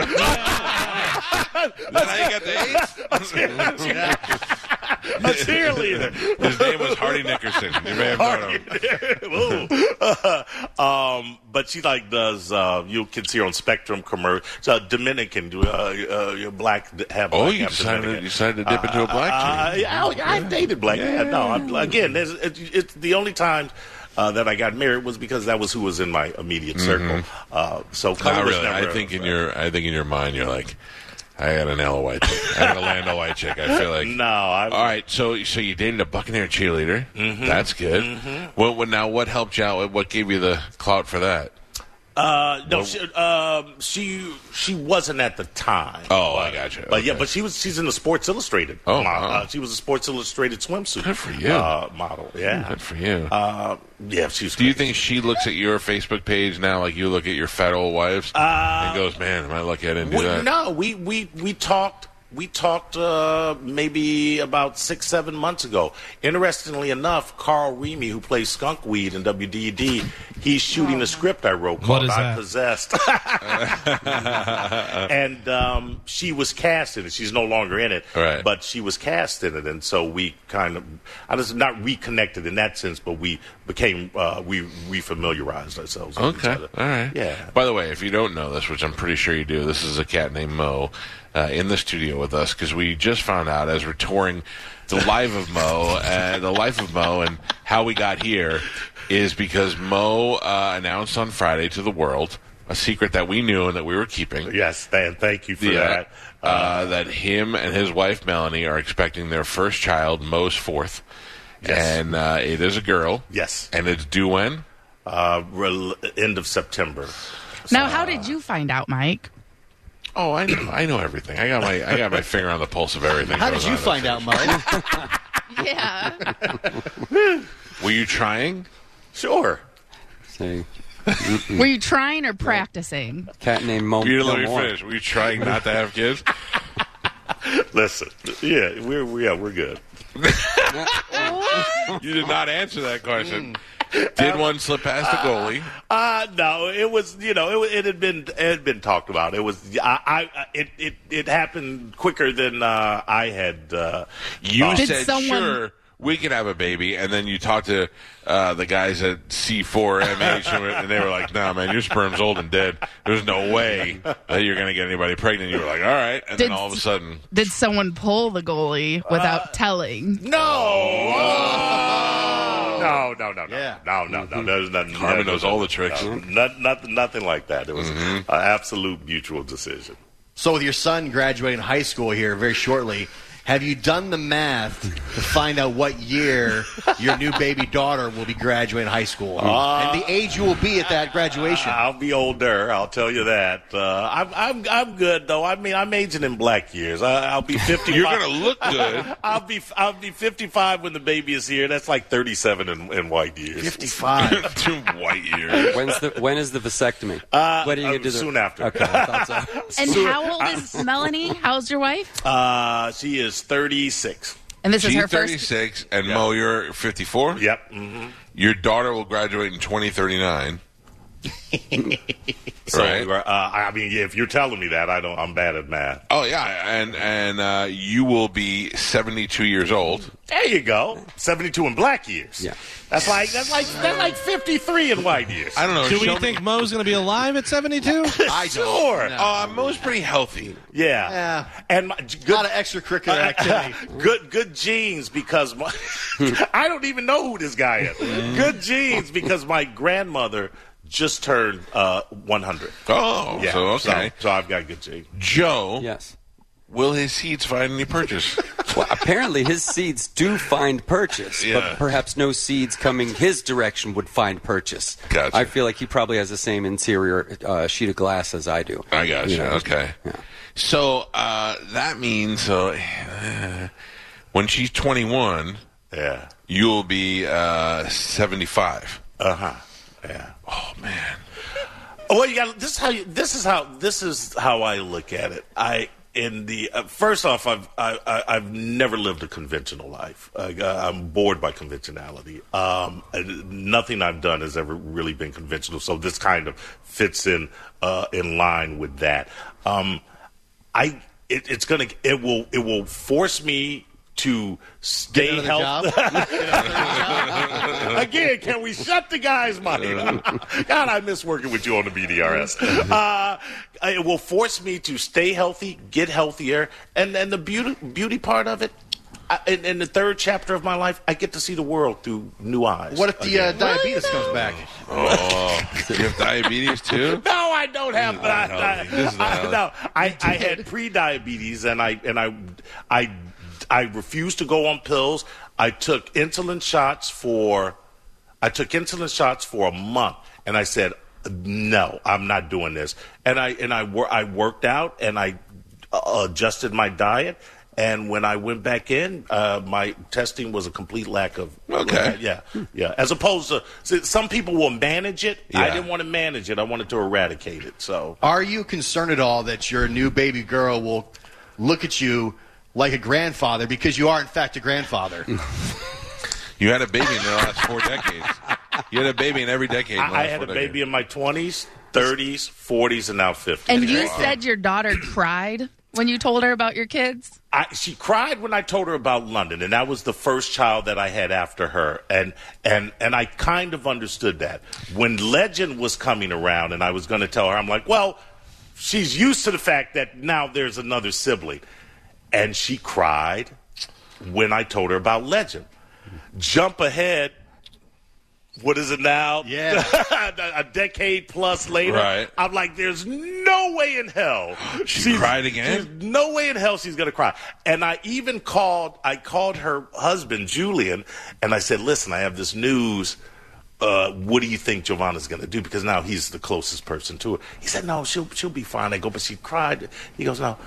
Is that how you got the AIDS? A cheerleader. His name was Hardy Nickerson. You may have known him. Ooh. um, but she like does. Uh, you can see her on Spectrum commercial. Uh, Dominican, uh, uh, black. Have Oh, black, you have decided, Dominican. you decided to dip into a black Uh, chick. yeah, I, I've dated black. Yeah, no, I'm, again, there's, it, it's the only time uh, that I got married was because that was who was in my immediate circle. Uh, so color Not was really. never I think a- in your, I think in your mind, you're like, I got an Ella White chick. I got a Lando White chick. I feel like. No, I. All right, so so you dated a Buccaneer cheerleader. That's good. Well, well, now what helped you out? What gave you the clout for that? Uh, no, she, um, she she wasn't at the time. Oh, I gotcha. But yeah, Okay. but she was. She's in the Sports Illustrated. Oh, model. wow. Uh, she was a Sports Illustrated swimsuit. Good for you. Uh, model. Yeah. Good for you. Uh, yeah, she's. Do you think she looks at your Facebook page now like you look at your fat old wives and goes, "Man, am I lucky I didn't do We, that"? no, we we we talked. We talked uh, maybe about six, seven months ago. Interestingly enough, Carl Remy, who plays Skunkweed in W D D, he's shooting a script I wrote What called is "I that? Possessed," and um, she was cast in it. She's no longer in it, Right. but she was cast in it, and so we kind of, I was not reconnected in that sense, but we became uh, we refamiliarized ourselves with each Okay, other. all right. Yeah. By the way, if you don't know this, which I'm pretty sure you do, this is a cat named Mo uh, in the studio with us because we just found out as we're touring the life of Mo, uh, the life of Mo, and how we got here is because Mo uh, announced on Friday to the world a secret that we knew and that we were keeping. Yes, Dan, thank you for Yeah, that. uh, that him and his wife Melanie are expecting their first child, Mo's fourth, Yes. and uh, it is a girl. Yes. And it's due when? Uh, rel- end of September. Now, how did you find out, Mike? Oh, I know, I know everything. I got my I got my finger on the pulse of everything. How goes did you on. find out, Mo? Yeah. Were you trying? Sure. Say, Were you trying or practicing? cat named Mo. You no let me more. finish. Were you trying not to have kids? Listen, yeah, we're we, yeah we're good. You did not answer that question. Did one slip past the goalie? Uh, no, it was, you know, it, it had been it had been talked about. It was, I, I it, it, it happened quicker than uh, I had. Uh, You thought. Did said, someone- sure, we can have a baby, and then you talked to uh, the guys at C four M H, and they were like, no, man, your sperm's old and dead. There's no way that you're going to get anybody pregnant. You were like, all right. And Did- then all of a sudden, Did someone pull the goalie without telling? No. No, no, no, no, Yeah. no, no, no. There's nothing. Carmen knows all the tricks. No, not, nothing, nothing like that. It was an absolute mutual decision. So with your son graduating high school here very shortly, have you done the math to find out what year your new baby daughter will be graduating high school Uh, and the age you will be at that graduation? I'll be older. I'll tell you that. Uh, I'm, I'm, I'm good though. I mean, I'm aging in black years. I, I'll be fifty-five. you're going to look good. I'll be, I'll be fifty-five when the baby is here. That's like thirty-seven in, in white years. fifty-five. Two white years. When's the when is the vasectomy? Uh, when are you uh, gonna do the, soon after. Okay, I thought so. And how old is Melanie? How's your wife? Uh, she is thirty-six. And this is She's her first. thirty-six, and Mo, you're fifty-four? Yep. Mm-hmm. Your daughter will graduate in twenty thirty-nine. So, Right. uh, I mean, yeah, if you're telling me that, I don't. I'm bad at math. Oh, yeah, and and uh, you will be seventy-two years old. There you go. seventy-two in black years. Yeah. That's like that's like that's like fifty-three in white years. I don't know. Do we show think me- Mo's going to be alive at seventy-two? I don't. Sure. No. Uh, Mo's pretty healthy. Yeah. Yeah. And my, A good, lot of extracurricular activity. good good genes because my, I don't even know who this guy is. Good genes because my grandmother just turned uh, one hundred. Oh, Yeah. so okay. So, so I've got good genes. Joe, Yes. will his seeds find any purchase? Well, apparently his seeds do find purchase, Yeah. but perhaps no seeds coming his direction would find purchase. Gotcha. I feel like he probably has the same interior uh, sheet of glass as I do. I got you. know. Okay. So uh, that means uh, when she's twenty-one, Yeah. you'll be uh, seventy-five. Uh huh. Yeah. Oh man. Well, you got this. Is how you, this is how this is how I look at it. I in the uh, first off, I've I, I, I've never lived a conventional life. Uh, I'm bored by conventionality. Um, and nothing I've done has ever really been conventional. So this kind of fits in uh, in line with that. Um, I it, it's gonna it will it will force me to stay Get healthy. another Again, can we shut the guy's mic? God, I miss working with you on the B D R S. Uh, it will force me to stay healthy, get healthier, and and the beauty beauty part of it. I, in, in the third chapter of my life, I get to see the world through new eyes. What if the uh, again. diabetes comes back? Oh, you have diabetes too? No, I don't have. But I, I, This is not I, healthy. no, I, I had pre-diabetes, and I and I, I, I refused to go on pills. I took insulin shots for, I took insulin shots for a month, and I said, no, I'm not doing this. And I and I wor- I worked out, and I uh, adjusted my diet. And when I went back in, uh, my testing was a complete lack of. Okay. Yeah, yeah. As opposed to see, some people will manage it. I Yeah. didn't want to manage it. I wanted to eradicate it. So Are you concerned at all that your new baby girl will look at you like a grandfather because you are, in fact, a grandfather? You had a baby in the last four decades. You had a baby in every decade. in the I, I last had four a baby decades. in my twenties, thirties, forties, and now fifties. And you said your daughter cried when you told her about your kids? I, she cried when I told her about London, and that was the first child that I had after her, and and and I kind of understood that. When Legend was coming around, and I was going to tell her, I'm like, well, she's used to the fact that now there's another sibling, and she cried when I told her about Legend. Jump ahead. What is it now? Yeah. a decade plus later. Right. I'm like, there's no way in hell. She she's- cried again? there's no way in hell she's going to cry. And I even called, I called her husband, Julian, and I said, listen, I have this news. Uh, what do you think Giovanna's going to do? Because now he's the closest person to her. He said, no, she'll, she'll be fine. I go, but she cried. He goes, no.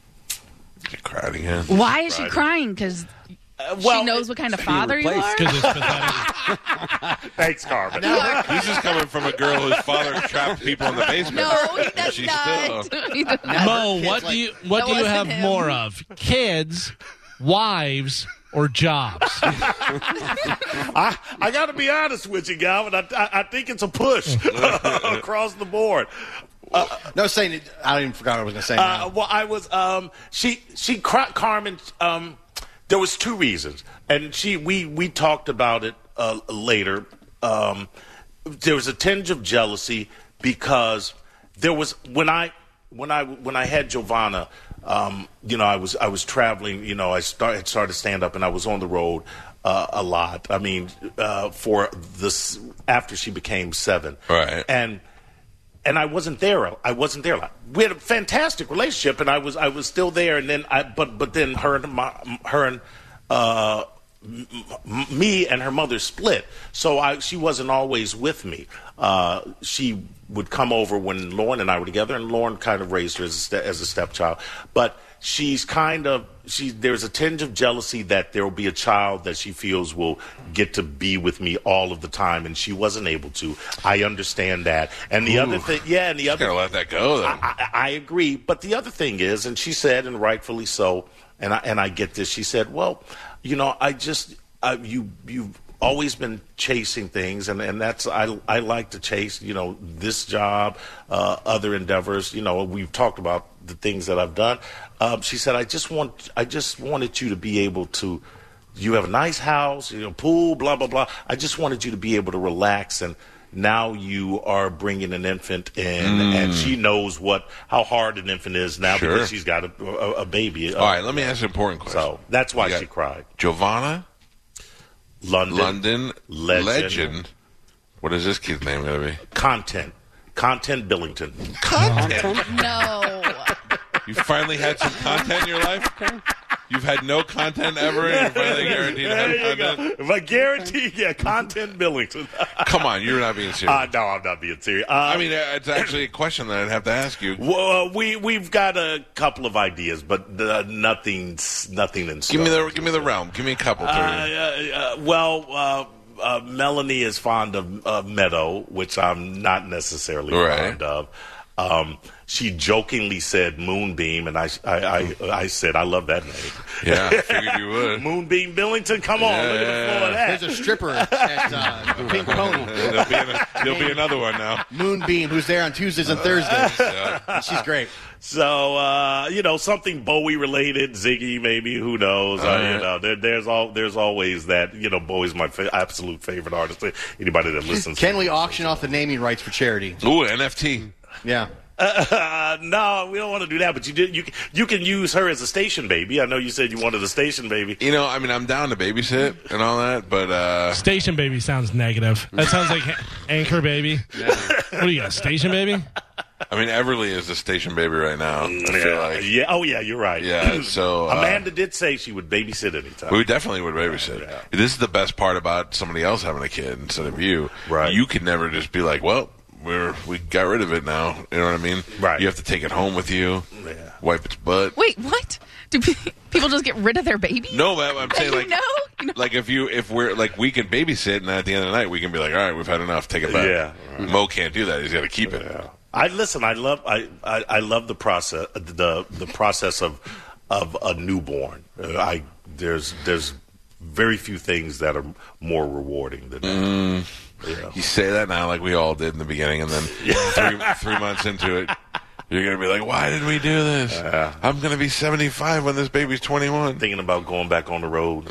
She cried again. Why is she crying? Because Uh, well, she knows what kind of father you replaced. are? Because it's pathetic. Thanks, Carmen. This is coming from a girl whose father trapped people in the basement. No, he does She's not. still- He does not. Mo, kids what like- do you what That do you wasn't have him. more of? Kids, wives, or jobs? I, I got to be honest with you, Galvin. I, I, I think it's a push across the board. Uh, no, saying it, I don't even forgot what I was going to say. Now. Uh, well, I was. Um, she, she, Carmen. Um, there was two reasons, and she, we, we talked about it uh, later. Um, there was a tinge of jealousy because there was when I, when I, when I had Giovanna. Um, you know, I was I was traveling. You know, I started started stand up, and I was on the road uh, a lot. I mean, uh, for this after she became seven, right? And and I wasn't there. I wasn't there a lot. We had a fantastic relationship, and I was I was still there. And then I but but then her and my, her and uh, m- me and her mother split. So I she wasn't always with me. Uh, she would come over when Lauren and I were together, and Lauren kind of raised her as a, ste- as a stepchild. But she's kind of she. There's a tinge of jealousy that there will be a child that she feels will get to be with me all of the time, and she wasn't able to. I understand that. And the Ooh. other thing, yeah, and the other, gotta let that go. Though. I, I, I agree. But the other thing is, and she said, and rightfully so, and I and I get this. She said, "Well, you know, I just uh, you you." always been chasing things, and, and that's I I like to chase, you know, this job, uh, other endeavors. You know, we've talked about the things that I've done. Um, she said, I just want I just wanted you to be able to. You have a nice house, you know, pool, blah blah blah. I just wanted you to be able to relax, and now you are bringing an infant in, Mm. and she knows what how hard an infant is now Sure. because she's got a, a, a baby. All right, let me ask an important question. So that's why You got she cried. Giovanna, London, London legend. legend. What is this kid's name going to be? Content. Content Billington. Content. No. You finally had some content in your life? You've had no content ever, and you're finally guaranteed to have There you content? go. If I guarantee, yeah, Content Billington. Come on, you're not being serious. Uh, no, I'm not being serious. Uh, I mean, it's actually a question that I'd have to ask you. well, we we've got a couple of ideas, but uh, nothing nothing in stone. Give me the give me the realm. Give me a couple. Uh, uh, uh, well, uh, uh, Melanie is fond of uh, Meadow, which I'm not necessarily Right. fond of. Um, she jokingly said Moonbeam, and I, I, I, I said, I love that name. Yeah, I figured you would. Moonbeam Billington, come on, Yeah, look at the floor of that. There's a stripper at uh, Pink Pony, There'll be, an, there'll be another one now. Moonbeam, who's there on Tuesdays and Thursdays. Yeah. She's great. So, uh, you know, something Bowie related, Ziggy maybe, who knows? Uh, right. You know, there, there's all there's always that. You know, Bowie's my fa- absolute favorite artist. Anybody that listens. Can to we me. auction off the naming rights for charity? Ooh, N F T. Yeah. Uh, no, we don't want to do that. But you did. You can, you can use her as a station baby. I know you said you wanted a station baby. You know, I mean, I'm down to babysit and all that, but uh, Station baby sounds negative. That sounds like anchor baby. What do you got, station baby? I mean, Everly is the station baby right now. I feel Yeah, like. yeah. Oh, yeah. You're right. Yeah, so, uh, Amanda did say she would babysit anytime. We definitely would babysit. Yeah. This is the best part about somebody else having a kid instead of you. Right. You could never just be like, well, we're we got rid of it now. You know what I mean? Right. You have to take it home with you, Yeah. wipe its butt. Wait, what? Do pe- people just get rid of their baby? No, man, I'm saying You like, know? You know? like if you if we're like we can babysit, and at the end of the night we can be like, all right, we've had enough, take it back. Yeah. Mo can't do that. He's got to keep it. Yeah. I listen. I love. I, I, I love the process. The the process of of a newborn. Uh, I there's there's very few things that are more rewarding than that. Mm. Yeah. You say that now, like we all did in the beginning, and then three, three months into it, you're gonna be like, "Why did we do this? Yeah. I'm gonna be seventy-five when this baby's twenty-one." Thinking about going back on the road.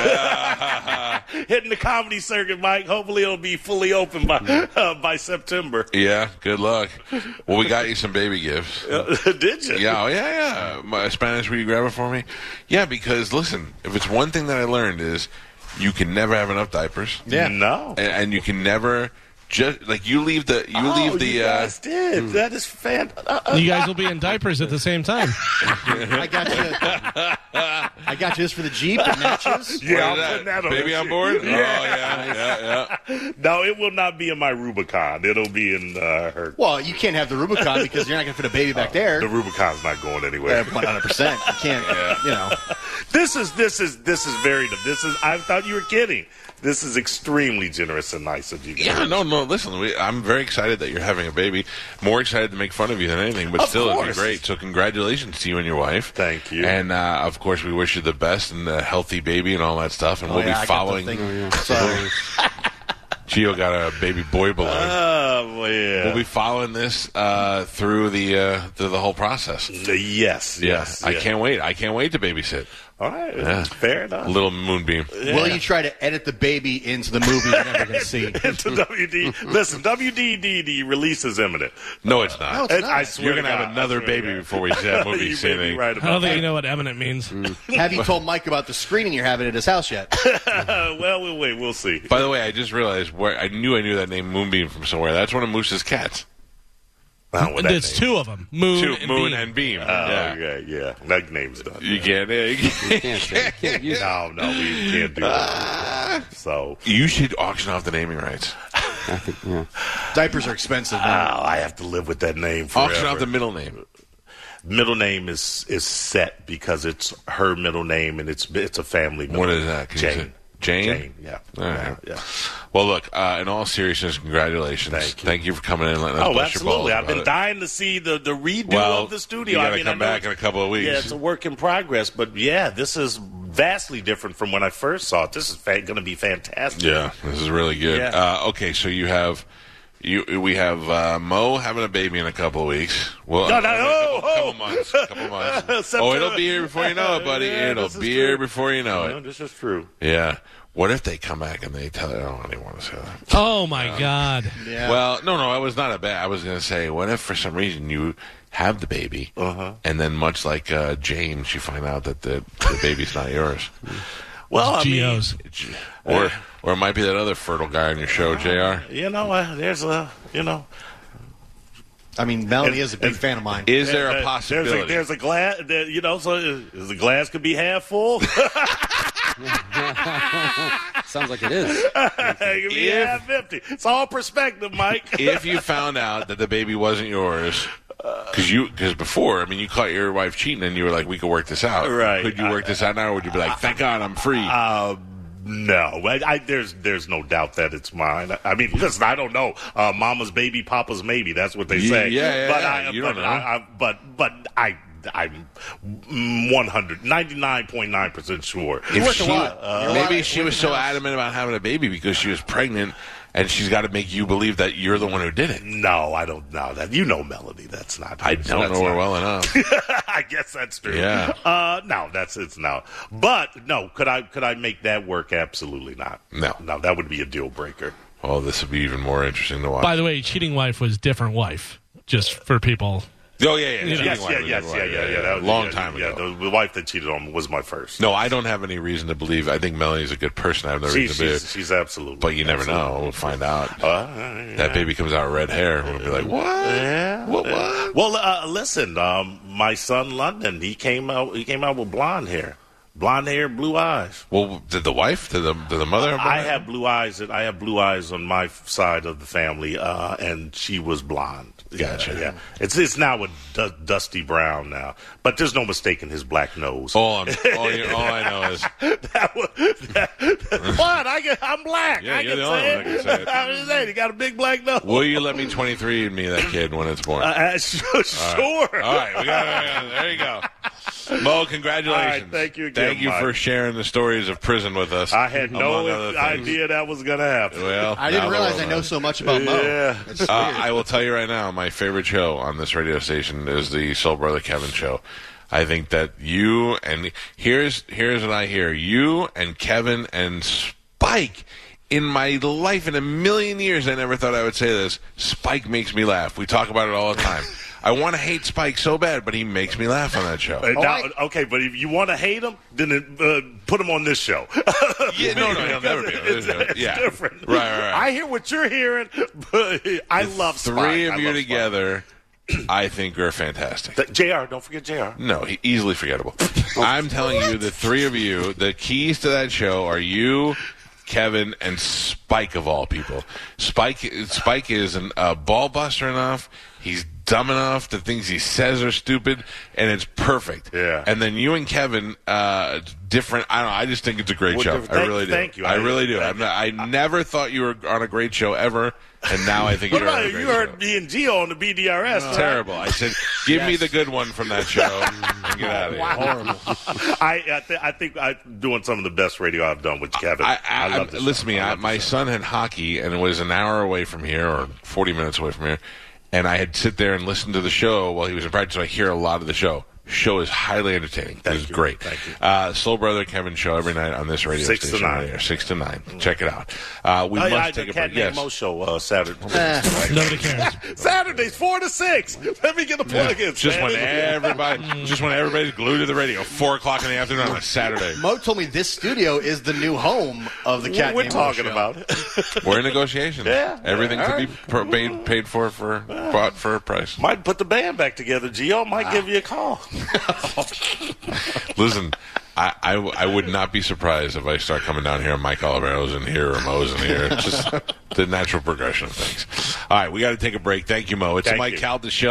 Yeah, Hitting the comedy circuit, Mike. Hopefully, it'll be fully open by uh, by September. yeah. Good luck. Well, we got you some baby gifts. Did you? Yeah, oh, yeah, yeah. My Spanish, will you grab it for me? Yeah, because listen, if it's one thing that I learned is you can never have enough diapers. Yeah. No. and, and you can never just like you leave the you oh, leave the you uh, guys did. That is fantastic. Uh, uh, You guys will be in diapers at the same time. I got you. I got you this for the Jeep. It matches. yeah, what I'm is that? putting that on Baby the on sheet. board. Yeah. Oh yeah, yeah, yeah. No, it will not be in my Rubicon. It'll be in uh, her. Well, you can't have the Rubicon because you're not going to fit a baby back there. The Rubicon's not going anywhere. one hundred percent. You can't, you know. This is this is this is very. This is. I thought you were kidding. this is extremely generous and nice of you guys. Yeah, no, no. Listen, we, I'm very excited that you're having a baby. More excited to make fun of you than anything, but Of still, it'd be course. great. So, congratulations to you and your wife. Thank you. And uh, of course, we wish you the best and a healthy baby and all that stuff. And Oh, we'll yeah, I be got the following. thing. So, Gio got a baby boy balloon. Oh, well, yeah. We'll be following this uh, through the uh, through the whole process. Uh, yes, Yeah, yes. I yeah. can't wait. I can't wait to babysit. All right, Yeah. fair enough. Little moonbeam. will you try to edit the baby into the movie you're never going to see? Into W D. Listen, W D D D release is imminent. No, it's not. No, it's And not. I swear You're to gonna God, have another I swear to baby God. before we see that movie. You see may be anything. right I about don't think that. you know what eminent means. Have you told Mike about the screening you're having at his house yet? well, we'll wait. We'll see. By the way, I just realized where I knew I knew that name Moonbeam from somewhere. That's one of Moose's cats. I don't know what that There's name- two of them. Moon Two, and Moon Beam. and Beam. Oh, yeah. okay, yeah. That name's done. You can't. uh, You, You can't. can't say. You can't use it. No, no, we can't do that. So, You should auction off the naming rights. I think, yeah. Diapers are expensive oh, now. I have to live with that name forever. Auction off the middle name. middle name is is set because it's her middle name and it's it's a family middle What is name. that? Can you say- Jane. Jane? Jane, yeah. All right. yeah, yeah. Well, look. Uh, in all seriousness, congratulations. Thank you. for coming in and letting us Oh, bust your balls absolutely. I've about been it. dying to see the, the redo Well, of the studio. you gotta I mean, come I know back it's- in a couple of weeks. Yeah, it's a work in progress, but yeah, this is vastly different from when I first saw it. This is fa- going to be fantastic. Yeah, this is really good. Yeah. Uh, okay, so you have you we have uh, Mo having a baby in a couple of weeks. Well, No, no, uh, oh, a couple, couple oh. months. A couple months. oh, September. it'll be here before you know it, buddy. Yeah, it'll this is be true. here before you know No, it. this is true. Yeah. What if they come back and they tell you? I don't even want to say that. Oh, my God. Yeah. Well, no, no, I was not a bad. I was going to say, what if for some reason you have the baby, Uh-huh. and then much like uh, James, you find out that the, the baby's not yours, Well, I mean, Geo's. or or it might be that other fertile guy on your show, J R. you know, uh, there's a, you know. I mean, Melanie And- is a big and- fan of mine. Is there Uh, a There's possibility? a, there's a glass, there, you know, so is the glass could be half full. Sounds like it is. It could be If- half empty. It's all perspective, Mike. If you found out that the baby wasn't yours, because you because before, I mean, you caught your wife cheating, and you were like, "We could work this out." Right. Could you work this out now, or would you be like, "Thank God, I'm free"? Uh, no, I, I, there's there's no doubt that it's mine. I mean, listen, I don't know. Uh, Mama's baby, Papa's maybe. That's what they Yeah, say. yeah, yeah, but yeah. I, You but don't know. I, I, but but I. I'm one hundred, ninety-nine point nine percent sure. If worked a she- lot. uh, You're maybe right. she was so adamant about having a baby because she was pregnant, and she's got to make you believe that you're the one who did it. No, I don't know that. You know Melody. That's not. I don't that's know her not- well enough. I guess that's true. Yeah. Uh, no, that's it's no. But no, could I could I make that work? Absolutely not. No. No, that would be a deal breaker. Oh, this would be even more interesting to watch. By the way, cheating wife was different wife, just for people. oh yeah, yeah, Yes, cheating Yes, wife yeah, was yes, cheating yeah, wife, yeah, yeah. That was, long yeah, time yeah, ago. The, the wife that cheated on me was my first. No, I don't have any reason to believe. I think Melanie's a good person. I have no she, reason to believe. she's, she's absolutely. But you never absolutely. know. We'll find out. Uh, That baby comes out with red hair. We'll be like, what? Yeah. What? What? Well, uh, listen, um, my son London, he came out. He came out with blonde hair, blonde hair, blue eyes. Well, did the wife? Did the did the mother? Have I blonde have blue eyes. I have blue eyes on my f- side of the family, uh, and she was blonde. Gotcha. Yeah, yeah. It's it's now a du- dusty brown now, but there's no mistaking his black nose. All, I'm, all, you, all I know is That was, that, what? I get, I'm black. Yeah, I you're can the only say one that it. can say it. I'm just saying, he got a big black nose. will you let me twenty-three and me that kid when it's born? Uh, uh, sure. sure. All right, we got, there you go. Mo, congratulations. All right, thank you again, Thank you Mike. for sharing the stories of prison with us. I had among no other things. idea that was going to happen. Well, I didn't now the realize world I know knows. so much about Mo. Yeah. It's Uh, weird. I will tell you right now, my favorite show on this radio station is the Soul Brother Kevin show. I think that you and here's here's what I hear: you and Kevin and Spike. In my life, in a million years, I never thought I would say this. Spike makes me laugh. We talk about it all the time. I want to hate Spike so bad, but he makes me laugh on that show. Uh, now, okay, but if you want to hate him, then uh, put him on this show. Yeah, no, no, he'll never be on this It's, show. it's Yeah. different. Right, right, right. I hear what you're hearing, but I love Spike. Three of I you love Spike. together, I think are fantastic. Th- J R, don't forget J R. No, he, easily forgettable. I'm telling you, the three of you, the keys to that show are you, Kevin, and Spike of all people. Spike, Spike is a uh, ball buster enough. He's dumb enough. The things he says are stupid, and it's perfect. Yeah. And then you and Kevin, uh, different. I don't know. I just think it's a great Well, show. thank- I really do. thank you. I, I- really do. I- I'm not, I never thought you were on a great show ever, and now I think What you're on about a you? great You show. heard me and Gio on the B D R S. right? Terrible. I said, give me the good one from that show and get out of here. I I, th- I think I'm doing some of the best radio I've done with Kevin. I, I, love I, this listen to show. me. I I, love my this show. son had hockey, and it was an hour away from here, or forty minutes away from here. And I had sit there and listen to the show while he was in practice. So I hear a lot of the show. Show is highly entertaining. It Thank was you. great. Thank you. Uh, Soul Brother Kevin show every night on this radio Six to station. nine. Right here, six to nine. Check it out. Uh, we Oh, must yeah, I, take the a break. Cat Named Yes. Mo show uh, Saturday. Nobody cares. Saturdays four to six. Let me get the plug in. Just when Saturday. everybody, just when everybody's glued to the radio, four o'clock in the afternoon on a Saturday. Mo told me this studio is the new home of the Cat We're Named Mo talking Show. about it. We're in negotiations. Yeah. Everything All could right. be per- paid, paid for for bought for a price. Might put the band back together. Gio might give you a call. Listen, I, I, I would not be surprised if I start coming down here and Mike Olivero's in here or Mo's in here. It's just the natural progression of things. All right, we got to take a break. Thank you, Mo. It's Thank the Mike you. Calta Show.